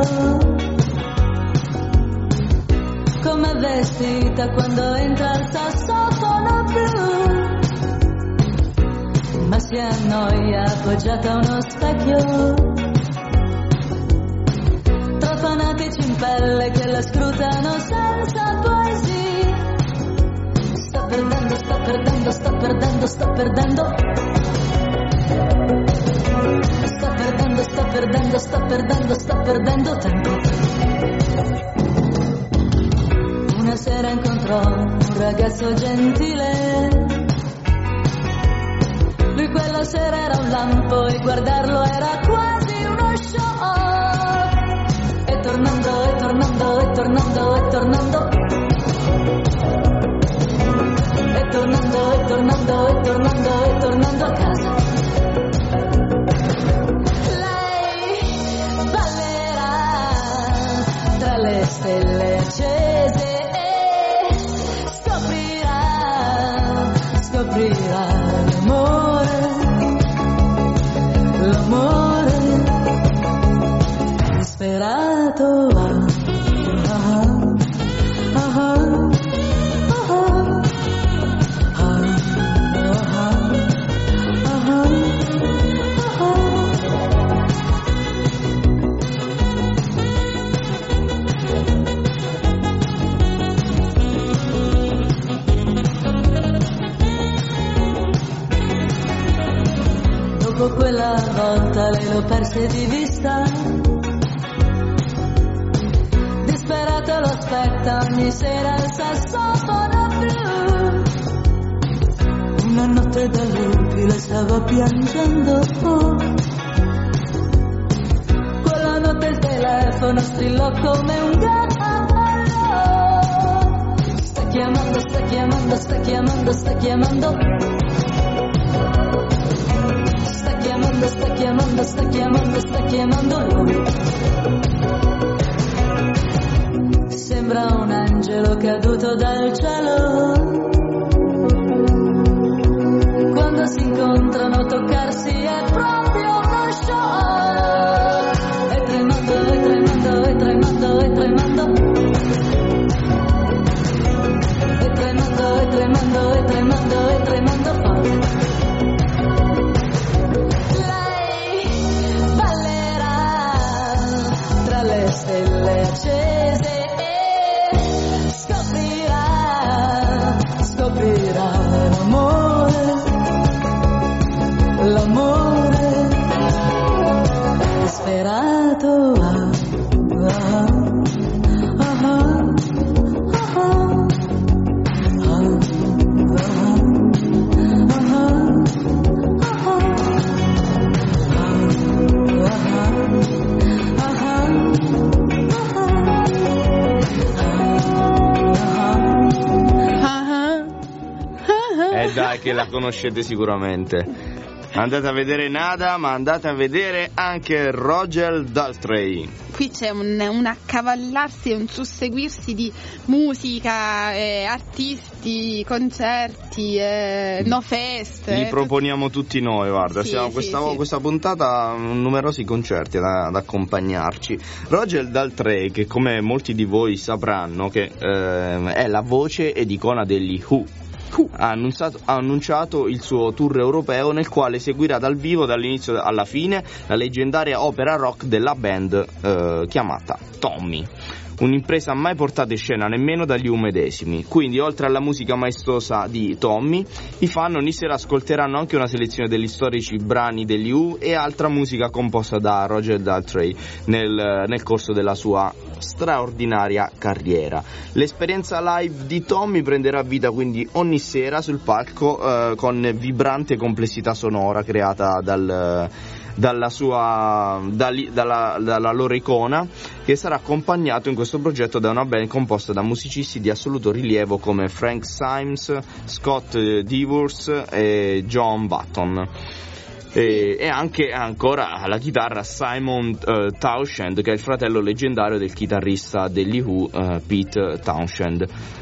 Speaker 8: come vestita quando entra il sassofono blu, ma si annoia appoggiata a uno specchio, tra fanatici in pelle che la scrutano senza poesia. Sto perdendo, sto perdendo, sto perdendo, sto perdendo. Sto perdendo, sto perdendo, sto perdendo, sto perdendo tempo. Una sera incontrò un ragazzo gentile. Lui quella sera era un lampo e guardarlo era quasi uno show. E tornando, e tornando, e tornando, e tornando. E tornando, e tornando, e tornando, e tornando a casa. stelle accese e scoprirà, scoprirà l'amore, l'amore disperato. Ah, ah, ah. Dopo quella volta lei l'ho persa di vista, disperato lo aspetta ogni sera il sassofono blu. Una notte da lupi le stava piangendo, oh. Quella notte il telefono strillò come un gallo. Sta chiamando, sta chiamando, sta chiamando, sta chiamando. Sta chiamando, sta chiamando, sta chiamando lui. Sembra un angelo caduto dal cielo. Quando si incontrano toccarsi è proprio uno show. E tremando, e tremando, e tremando, e tremando. E tremando, e tremando, e tremando, e tremando forte. Le stelle accese e scoprirà, scoprirà l'amore, l'amore disperato. Ah, ah, ah, ah,
Speaker 1: dai, che la conoscete sicuramente. Andate a vedere Nada, ma andate a vedere anche Roger Daltrey.
Speaker 2: Qui c'è un, un accavallarsi e un susseguirsi di musica, eh, artisti, concerti, eh, no fest.
Speaker 1: Li
Speaker 2: eh,
Speaker 1: proponiamo tutti noi, guarda.
Speaker 2: Sì,
Speaker 1: siamo
Speaker 2: sì,
Speaker 1: questa,
Speaker 2: sì.
Speaker 1: questa puntata numerosi concerti ad, ad accompagnarci. Roger Daltrey, che come molti di voi sapranno, che eh, è la voce ed icona degli Who. Ha annunciato, ha annunciato il suo tour europeo, nel quale seguirà dal vivo dall'inizio alla fine la leggendaria opera rock della band eh, chiamata Tommy. Un'impresa mai portata in scena nemmeno dagli Who medesimi. Quindi, oltre alla musica maestosa di Tommy, i fan ogni sera ascolteranno anche una selezione degli storici brani degli Who e altra musica composta da Roger Daltrey nel, nel corso della sua straordinaria carriera. L'esperienza live di Tommy prenderà vita quindi ogni sera sul palco eh, con vibrante complessità sonora creata dal dalla sua dalla, dalla, dalla loro icona, che sarà accompagnato in questo progetto da una band composta da musicisti di assoluto rilievo come Frank Symes, Scott Devers e John Button. E, e anche ancora alla chitarra Simon uh, Townshend, che è il fratello leggendario del chitarrista degli Who, uh, Pete Townshend.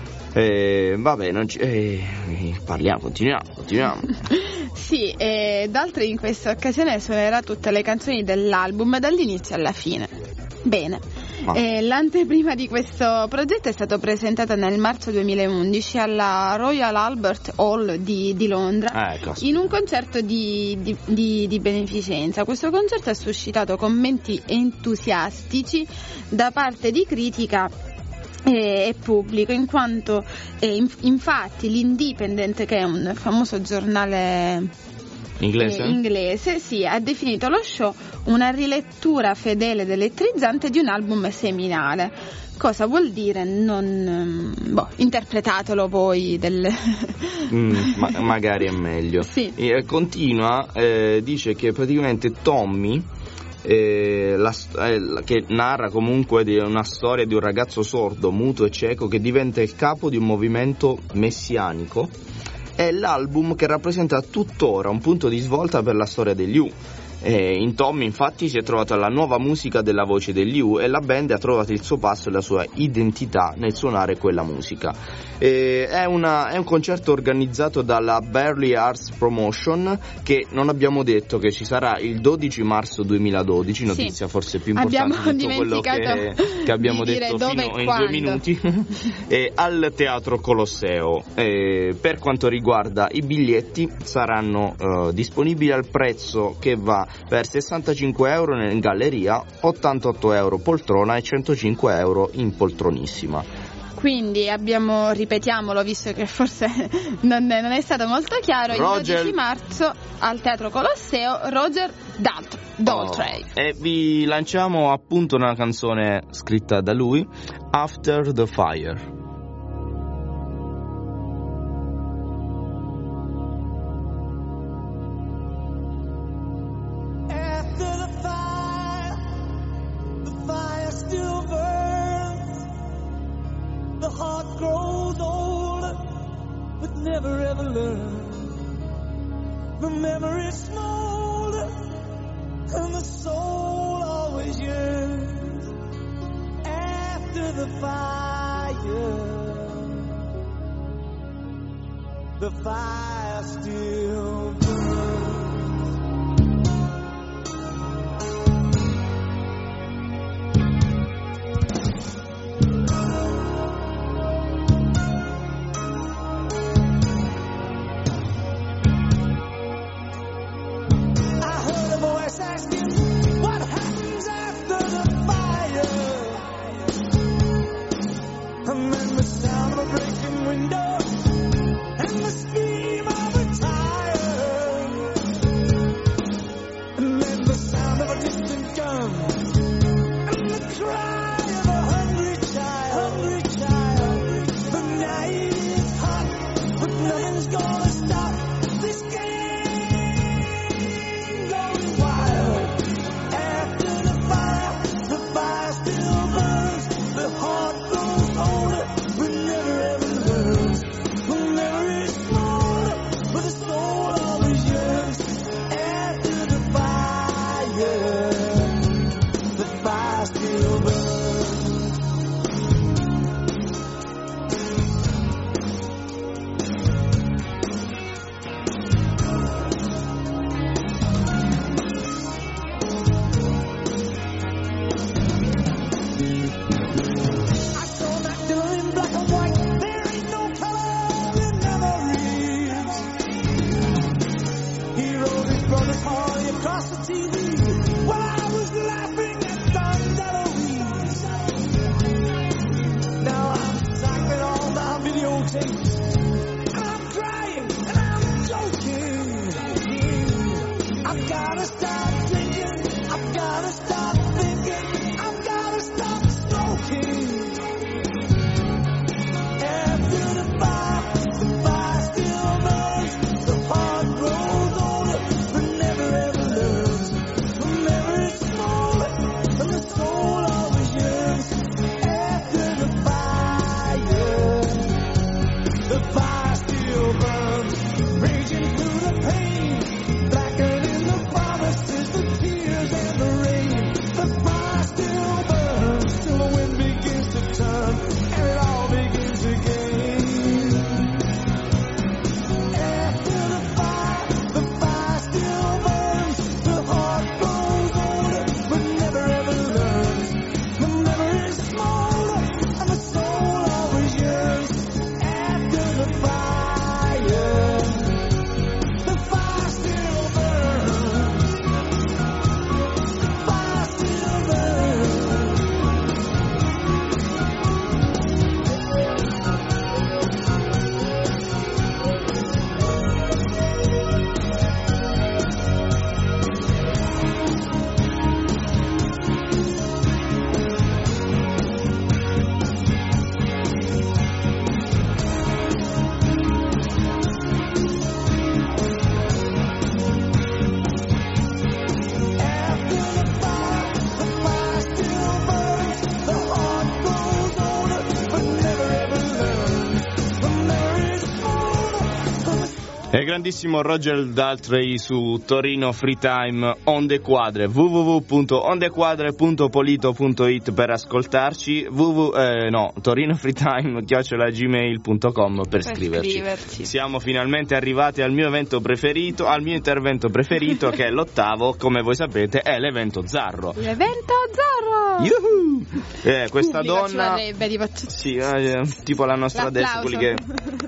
Speaker 1: Eh, vabbè, non ci, eh, parliamo, continuiamo, continuiamo.
Speaker 2: Sì, e Daltrey in questa occasione suonerà tutte le canzoni dell'album dall'inizio alla fine. Bene. Eh, l'anteprima di questo progetto è stato presentata nel marzo duemilaundici alla Royal Albert Hall di, di Londra,
Speaker 1: ah, ecco.
Speaker 2: in un concerto di, di, di, di beneficenza. Questo concerto ha suscitato commenti entusiastici da parte di critica e pubblico, in quanto eh, inf- infatti l'Independent, che è un famoso giornale
Speaker 1: inglese,
Speaker 2: eh, inglese sì, ha definito lo show una rilettura fedele ed elettrizzante di un album seminale. Cosa vuol dire? Non boh, interpretatelo poi del...
Speaker 1: mm, ma- magari è meglio.
Speaker 2: Sì.
Speaker 1: E, continua, eh, dice che praticamente Tommy Eh, la, eh, che narra comunque di una storia di un ragazzo sordo, muto e cieco che diventa il capo di un movimento messianico. È l'album che rappresenta tuttora un punto di svolta per la storia degli Who. Eh, in Tom infatti si è trovata la nuova musica della voce degli U e la band ha trovato il suo passo e la sua identità nel suonare quella musica. Eh, è, una, è un concerto organizzato dalla Barley Arts Promotion, che non abbiamo detto che ci sarà il dodici marzo duemiladodici, notizia
Speaker 2: sì.
Speaker 1: forse più importante
Speaker 2: abbiamo
Speaker 1: di tutto quello che, che abbiamo
Speaker 2: di
Speaker 1: detto
Speaker 2: dove
Speaker 1: fino
Speaker 2: e
Speaker 1: in
Speaker 2: quando.
Speaker 1: due minuti, eh, al Teatro Colosseo. Eh, per quanto riguarda i biglietti, saranno eh, disponibili al prezzo che va per sessantacinque euro in galleria, ottantotto euro poltrona e centocinque euro in poltronissima.
Speaker 2: Quindi abbiamo, ripetiamolo visto che forse non è, non è stato molto chiaro,
Speaker 1: Roger...
Speaker 2: il dodici marzo al Teatro Colosseo, Roger Dalt- Daltrey.
Speaker 1: Oh, e vi lanciamo appunto una canzone scritta da lui, After the Fire.
Speaker 3: Grows older, but never ever learns. The memory smolder, and the soul always yearns after the fire. The fire still burns. The
Speaker 1: E grandissimo Roger Daltrey su Torino Free Time On The Quadre, w w w punto on the quadre punto polito punto it per ascoltarci, www, eh, no, Torino Free Time chiocciola gmail punto com per, per scriverci. scriverci. Siamo finalmente arrivati al mio evento preferito, al mio intervento preferito che è l'ottavo, come voi sapete, è l'evento Zarro.
Speaker 2: L'evento Zarro!
Speaker 1: Yuhu! Eh, questa
Speaker 2: Pubblico
Speaker 1: donna...
Speaker 2: ci vorrebbe, tipo...
Speaker 1: Sì, eh, tipo la nostra adesso, quelli che...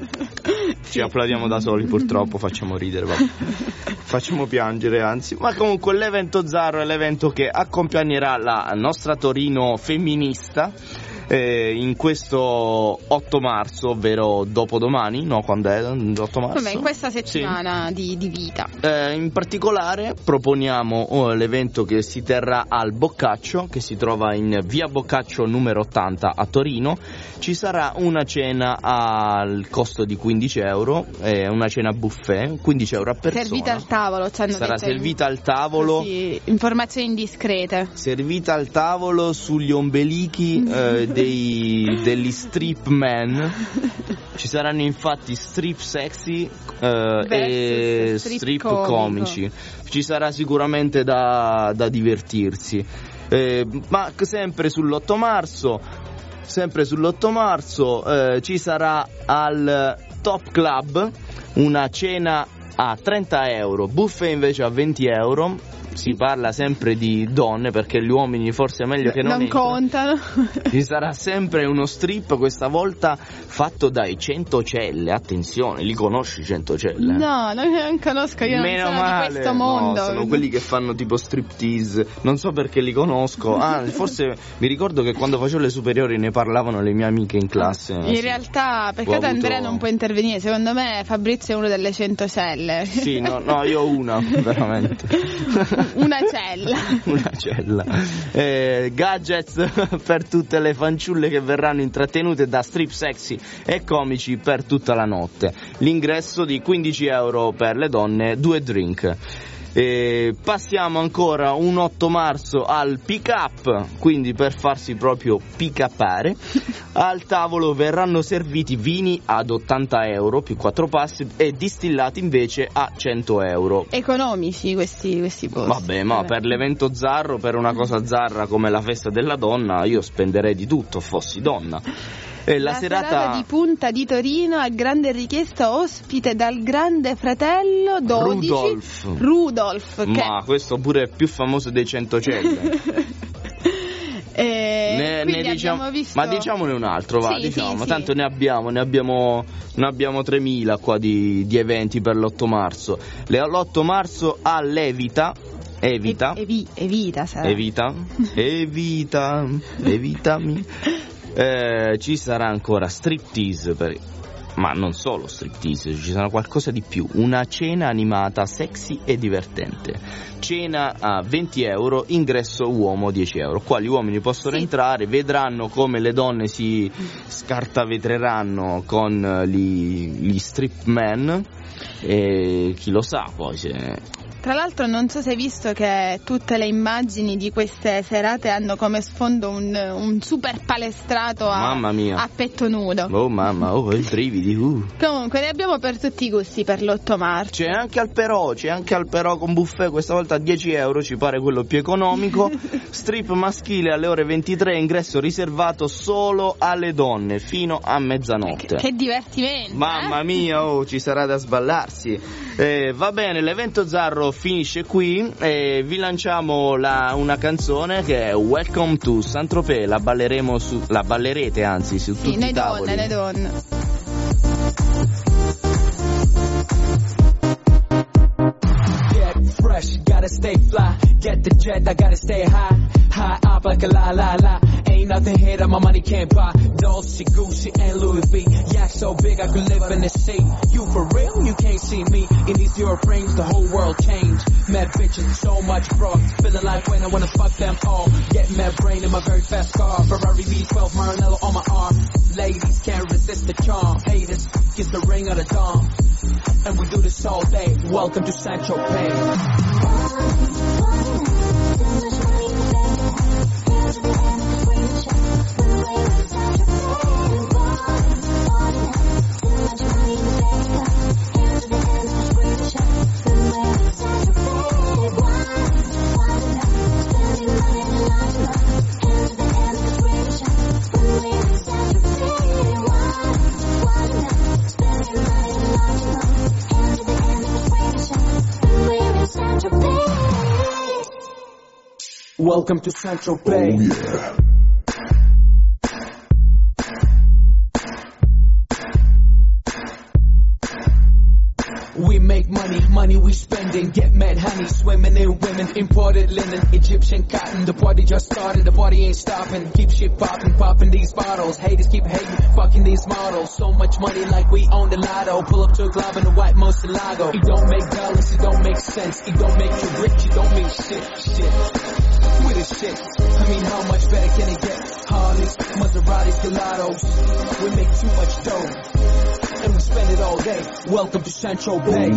Speaker 1: Ci applaudiamo da soli, purtroppo facciamo ridere, vabbè. Facciamo piangere anzi. Ma comunque l'evento Zarro è l'evento che accompagnerà la nostra Torino femminista eh, in questo otto marzo, ovvero dopodomani, no, quando è? otto marzo?
Speaker 2: Vabbè, in questa settimana
Speaker 1: sì.
Speaker 2: di, di vita.
Speaker 1: Eh, in particolare proponiamo oh, l'evento che si terrà al Boccaccio, che si trova in via Boccaccio numero ottanta a Torino. Ci sarà una cena al costo di quindici euro, eh, una cena buffet, quindici euro a persona.
Speaker 2: Servita al tavolo, ci hanno
Speaker 1: sarà
Speaker 2: detto
Speaker 1: servita
Speaker 2: in...
Speaker 1: al tavolo.
Speaker 2: Così, informazioni indiscrete.
Speaker 1: Servita al tavolo sugli ombelichi eh, dei, degli strip man. Ci saranno infatti strip sexy eh, e strip, strip comici. Ci sarà sicuramente da, da divertirsi. Eh, ma sempre sull'otto marzo. Sempre sull'otto marzo eh, ci sarà al Top Club una cena a trenta euro, buffet invece a venti euro. Si parla sempre di donne perché gli uomini forse è meglio che non
Speaker 2: non
Speaker 1: entrano.
Speaker 2: contano.
Speaker 1: Ci sarà sempre uno strip, questa volta fatto dai Centocelle. Attenzione, li conosci Centocelle?
Speaker 2: No, non conosco, io
Speaker 1: Meno
Speaker 2: non sono
Speaker 1: male.
Speaker 2: di questo mondo.
Speaker 1: No, sono quelli che fanno tipo striptease. Non so perché li conosco. Ah, forse mi ricordo che quando facevo le superiori ne parlavano le mie amiche in classe.
Speaker 2: In
Speaker 1: sì.
Speaker 2: realtà, peccato
Speaker 1: avuto...
Speaker 2: Andrea non può intervenire. Secondo me Fabrizio è uno delle Centocelle.
Speaker 1: Sì, no, no, io ho una, veramente.
Speaker 2: Una cella.
Speaker 1: Una cella. Eh, gadgets per tutte le fanciulle che verranno intrattenute da strip sexy e comici per tutta la notte. L'ingresso di quindici euro per le donne, due drink. E passiamo ancora un otto marzo al pick up, quindi per farsi proprio pick upare. Al tavolo verranno serviti vini ad ottanta euro più quattro passi e distillati invece a cento euro.
Speaker 2: Economici questi, questi posti.
Speaker 1: Vabbè, ma per l'evento Zarro, per una cosa zarra come la festa della donna, io spenderei di tutto, fossi donna. E la,
Speaker 2: la
Speaker 1: serata...
Speaker 2: serata di punta di Torino a grande richiesta, ospite dal grande fratello dodici
Speaker 1: Rudolf.
Speaker 2: Rudolf che...
Speaker 1: Ma questo pure è più famoso dei Centocelle.
Speaker 2: eh,
Speaker 1: ne, ne diciamo...
Speaker 2: visto...
Speaker 1: Ma diciamone un altro, va,
Speaker 2: sì,
Speaker 1: diciamo.
Speaker 2: sì,
Speaker 1: Tanto
Speaker 2: sì.
Speaker 1: ne abbiamo, ne abbiamo, ne abbiamo tremila qua di, di eventi per l'otto marzo. Le, l'otto marzo all'Evita. Evita.
Speaker 2: E, evi, evita, sarà.
Speaker 1: Evita. Evita. Evitami. Eh, ci sarà ancora striptease per... ma non solo striptease, ci sarà qualcosa di più, una cena animata sexy e divertente. Cena a venti euro, ingresso uomo dieci euro. Qua gli uomini possono sì. entrare, vedranno come le donne si scartavetreranno con gli, gli strip man e chi lo sa poi se...
Speaker 2: Tra l'altro non so se hai visto che tutte le immagini di queste serate hanno come sfondo un, un super palestrato a,
Speaker 1: mamma mia.
Speaker 2: a petto nudo.
Speaker 1: Oh mamma, oh i brividi. Uh.
Speaker 2: Comunque ne abbiamo per tutti i gusti per l'otto marzo.
Speaker 1: C'è anche al Però, c'è anche al Però con buffet, questa volta a dieci euro, ci pare quello più economico. Strip maschile alle ore ventitré, ingresso riservato solo alle donne fino a mezzanotte.
Speaker 2: Che, che divertimento!
Speaker 1: Mamma
Speaker 2: eh?
Speaker 1: mia, oh, ci sarà da sballarsi. Eh, va bene, l'evento Zarro finisce qui e vi lanciamo la, una canzone che è Welcome to Saint-Tropez. La balleremo su, la ballerete anzi su
Speaker 2: sì,
Speaker 1: tutti
Speaker 2: noi
Speaker 1: i tavoli.
Speaker 2: Donne, noi donne.
Speaker 3: Fresh, gotta stay fly. Get the jet, I gotta stay high. High up like a la la la. Ain't nothing here that my money can't buy. Dolce, Gucci, and Louis V. Yak so big I could live in the sea. You for real? You can't see me. In these Europe frames, the whole world changed. Mad bitches, so much bro. Feeling like when I wanna fuck them all. Get mad brain in my very fast car. Ferrari V twelve, Maranello on my arm. Ladies can't resist the charm. Haters, kiss the ring of the dawn. And we do this all day. Welcome to Saint-Tropez.
Speaker 6: Too much money to
Speaker 3: Welcome to Central Bay.
Speaker 4: Oh yeah.
Speaker 3: We make money, money we spending, get mad honey, swimming in women, imported linen, Egyptian cotton, the party just started, the party ain't stopping, keep shit popping, popping these bottles, haters keep hating, fucking these models, so much money like we own the lotto, pull up to a club in the white Murcielago, it don't make dollars, it don't make sense, it don't make you rich, it don't mean shit, shit, with this shit, I mean how much better can it get, Harleys, Maseratis, Gelatos, we make too much dough, and we spend it all day. Welcome to Central Bay.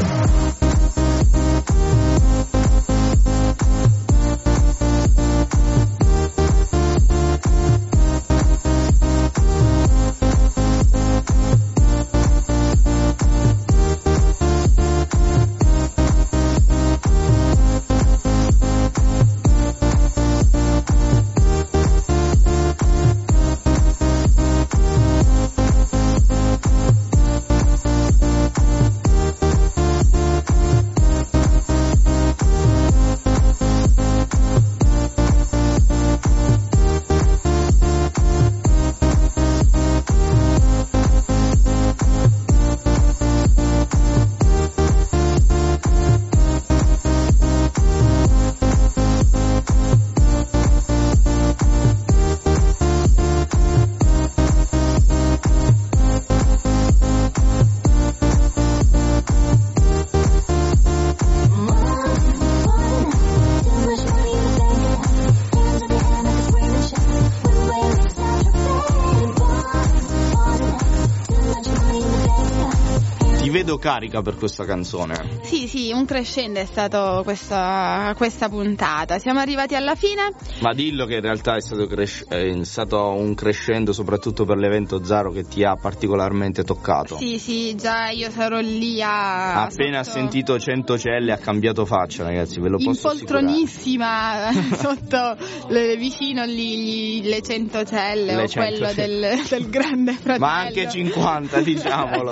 Speaker 1: Vedo carica per questa canzone.
Speaker 2: Sì, sì, un crescendo è stato questa, questa puntata. Siamo arrivati alla fine.
Speaker 1: Ma dillo che in realtà è stato, cres- è stato un crescendo soprattutto per l'evento Zaro che ti ha particolarmente toccato.
Speaker 2: Sì, sì, già io sarò lì a...
Speaker 1: Appena
Speaker 2: sotto...
Speaker 1: ha sentito cento celle ha cambiato faccia, ragazzi, ve lo posso assicurare.
Speaker 2: Impoltronissima sotto le, vicino lì le cento celle le o cento quello del, del grande fratello.
Speaker 1: Ma anche cinquanta, diciamolo.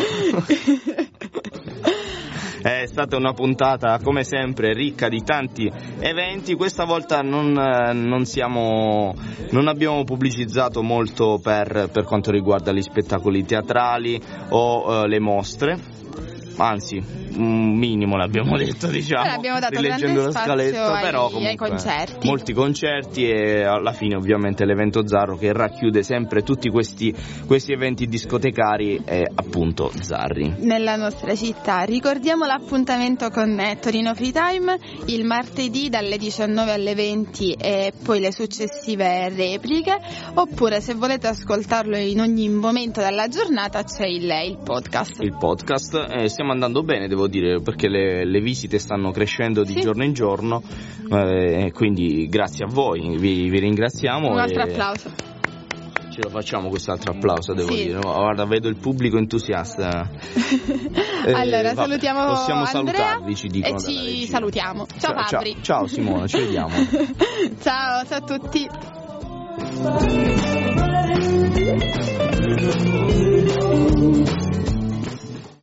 Speaker 1: È stata una puntata come sempre ricca di tanti eventi. Questa volta non, non siamo non abbiamo pubblicizzato molto per, per quanto riguarda gli spettacoli teatrali o uh, le mostre, anzi un minimo l'abbiamo detto, diciamo,
Speaker 2: però abbiamo dato
Speaker 1: rileggendo la scaletta,
Speaker 2: ai,
Speaker 1: però comunque
Speaker 2: ai concerti.
Speaker 1: Molti concerti e alla fine ovviamente l'evento Zarro che racchiude sempre tutti questi, questi eventi discotecari e appunto Zarri
Speaker 2: nella nostra città. Ricordiamo l'appuntamento con Torino Free Time il martedì dalle diciannove alle venti e poi le successive repliche, oppure se volete ascoltarlo in ogni momento della giornata c'è il, il podcast
Speaker 1: il podcast eh, stiamo andando bene, devo dire, perché le, le visite stanno crescendo di sì. giorno in giorno, eh, quindi grazie a voi, vi, vi ringraziamo.
Speaker 2: Un altro
Speaker 1: e...
Speaker 2: applauso.
Speaker 1: Ce lo facciamo quest'altro applauso, devo
Speaker 2: sì.
Speaker 1: dire. Guarda, vedo il pubblico entusiasta.
Speaker 2: eh,
Speaker 1: vabbè,
Speaker 2: allora, salutiamo
Speaker 1: possiamo
Speaker 2: Andrea
Speaker 1: salutarvi, ci dicono.
Speaker 2: E ci salutiamo. Ciao, ciao Fabri.
Speaker 1: Ciao, ciao Simona, ci vediamo.
Speaker 2: Ciao, ciao a tutti.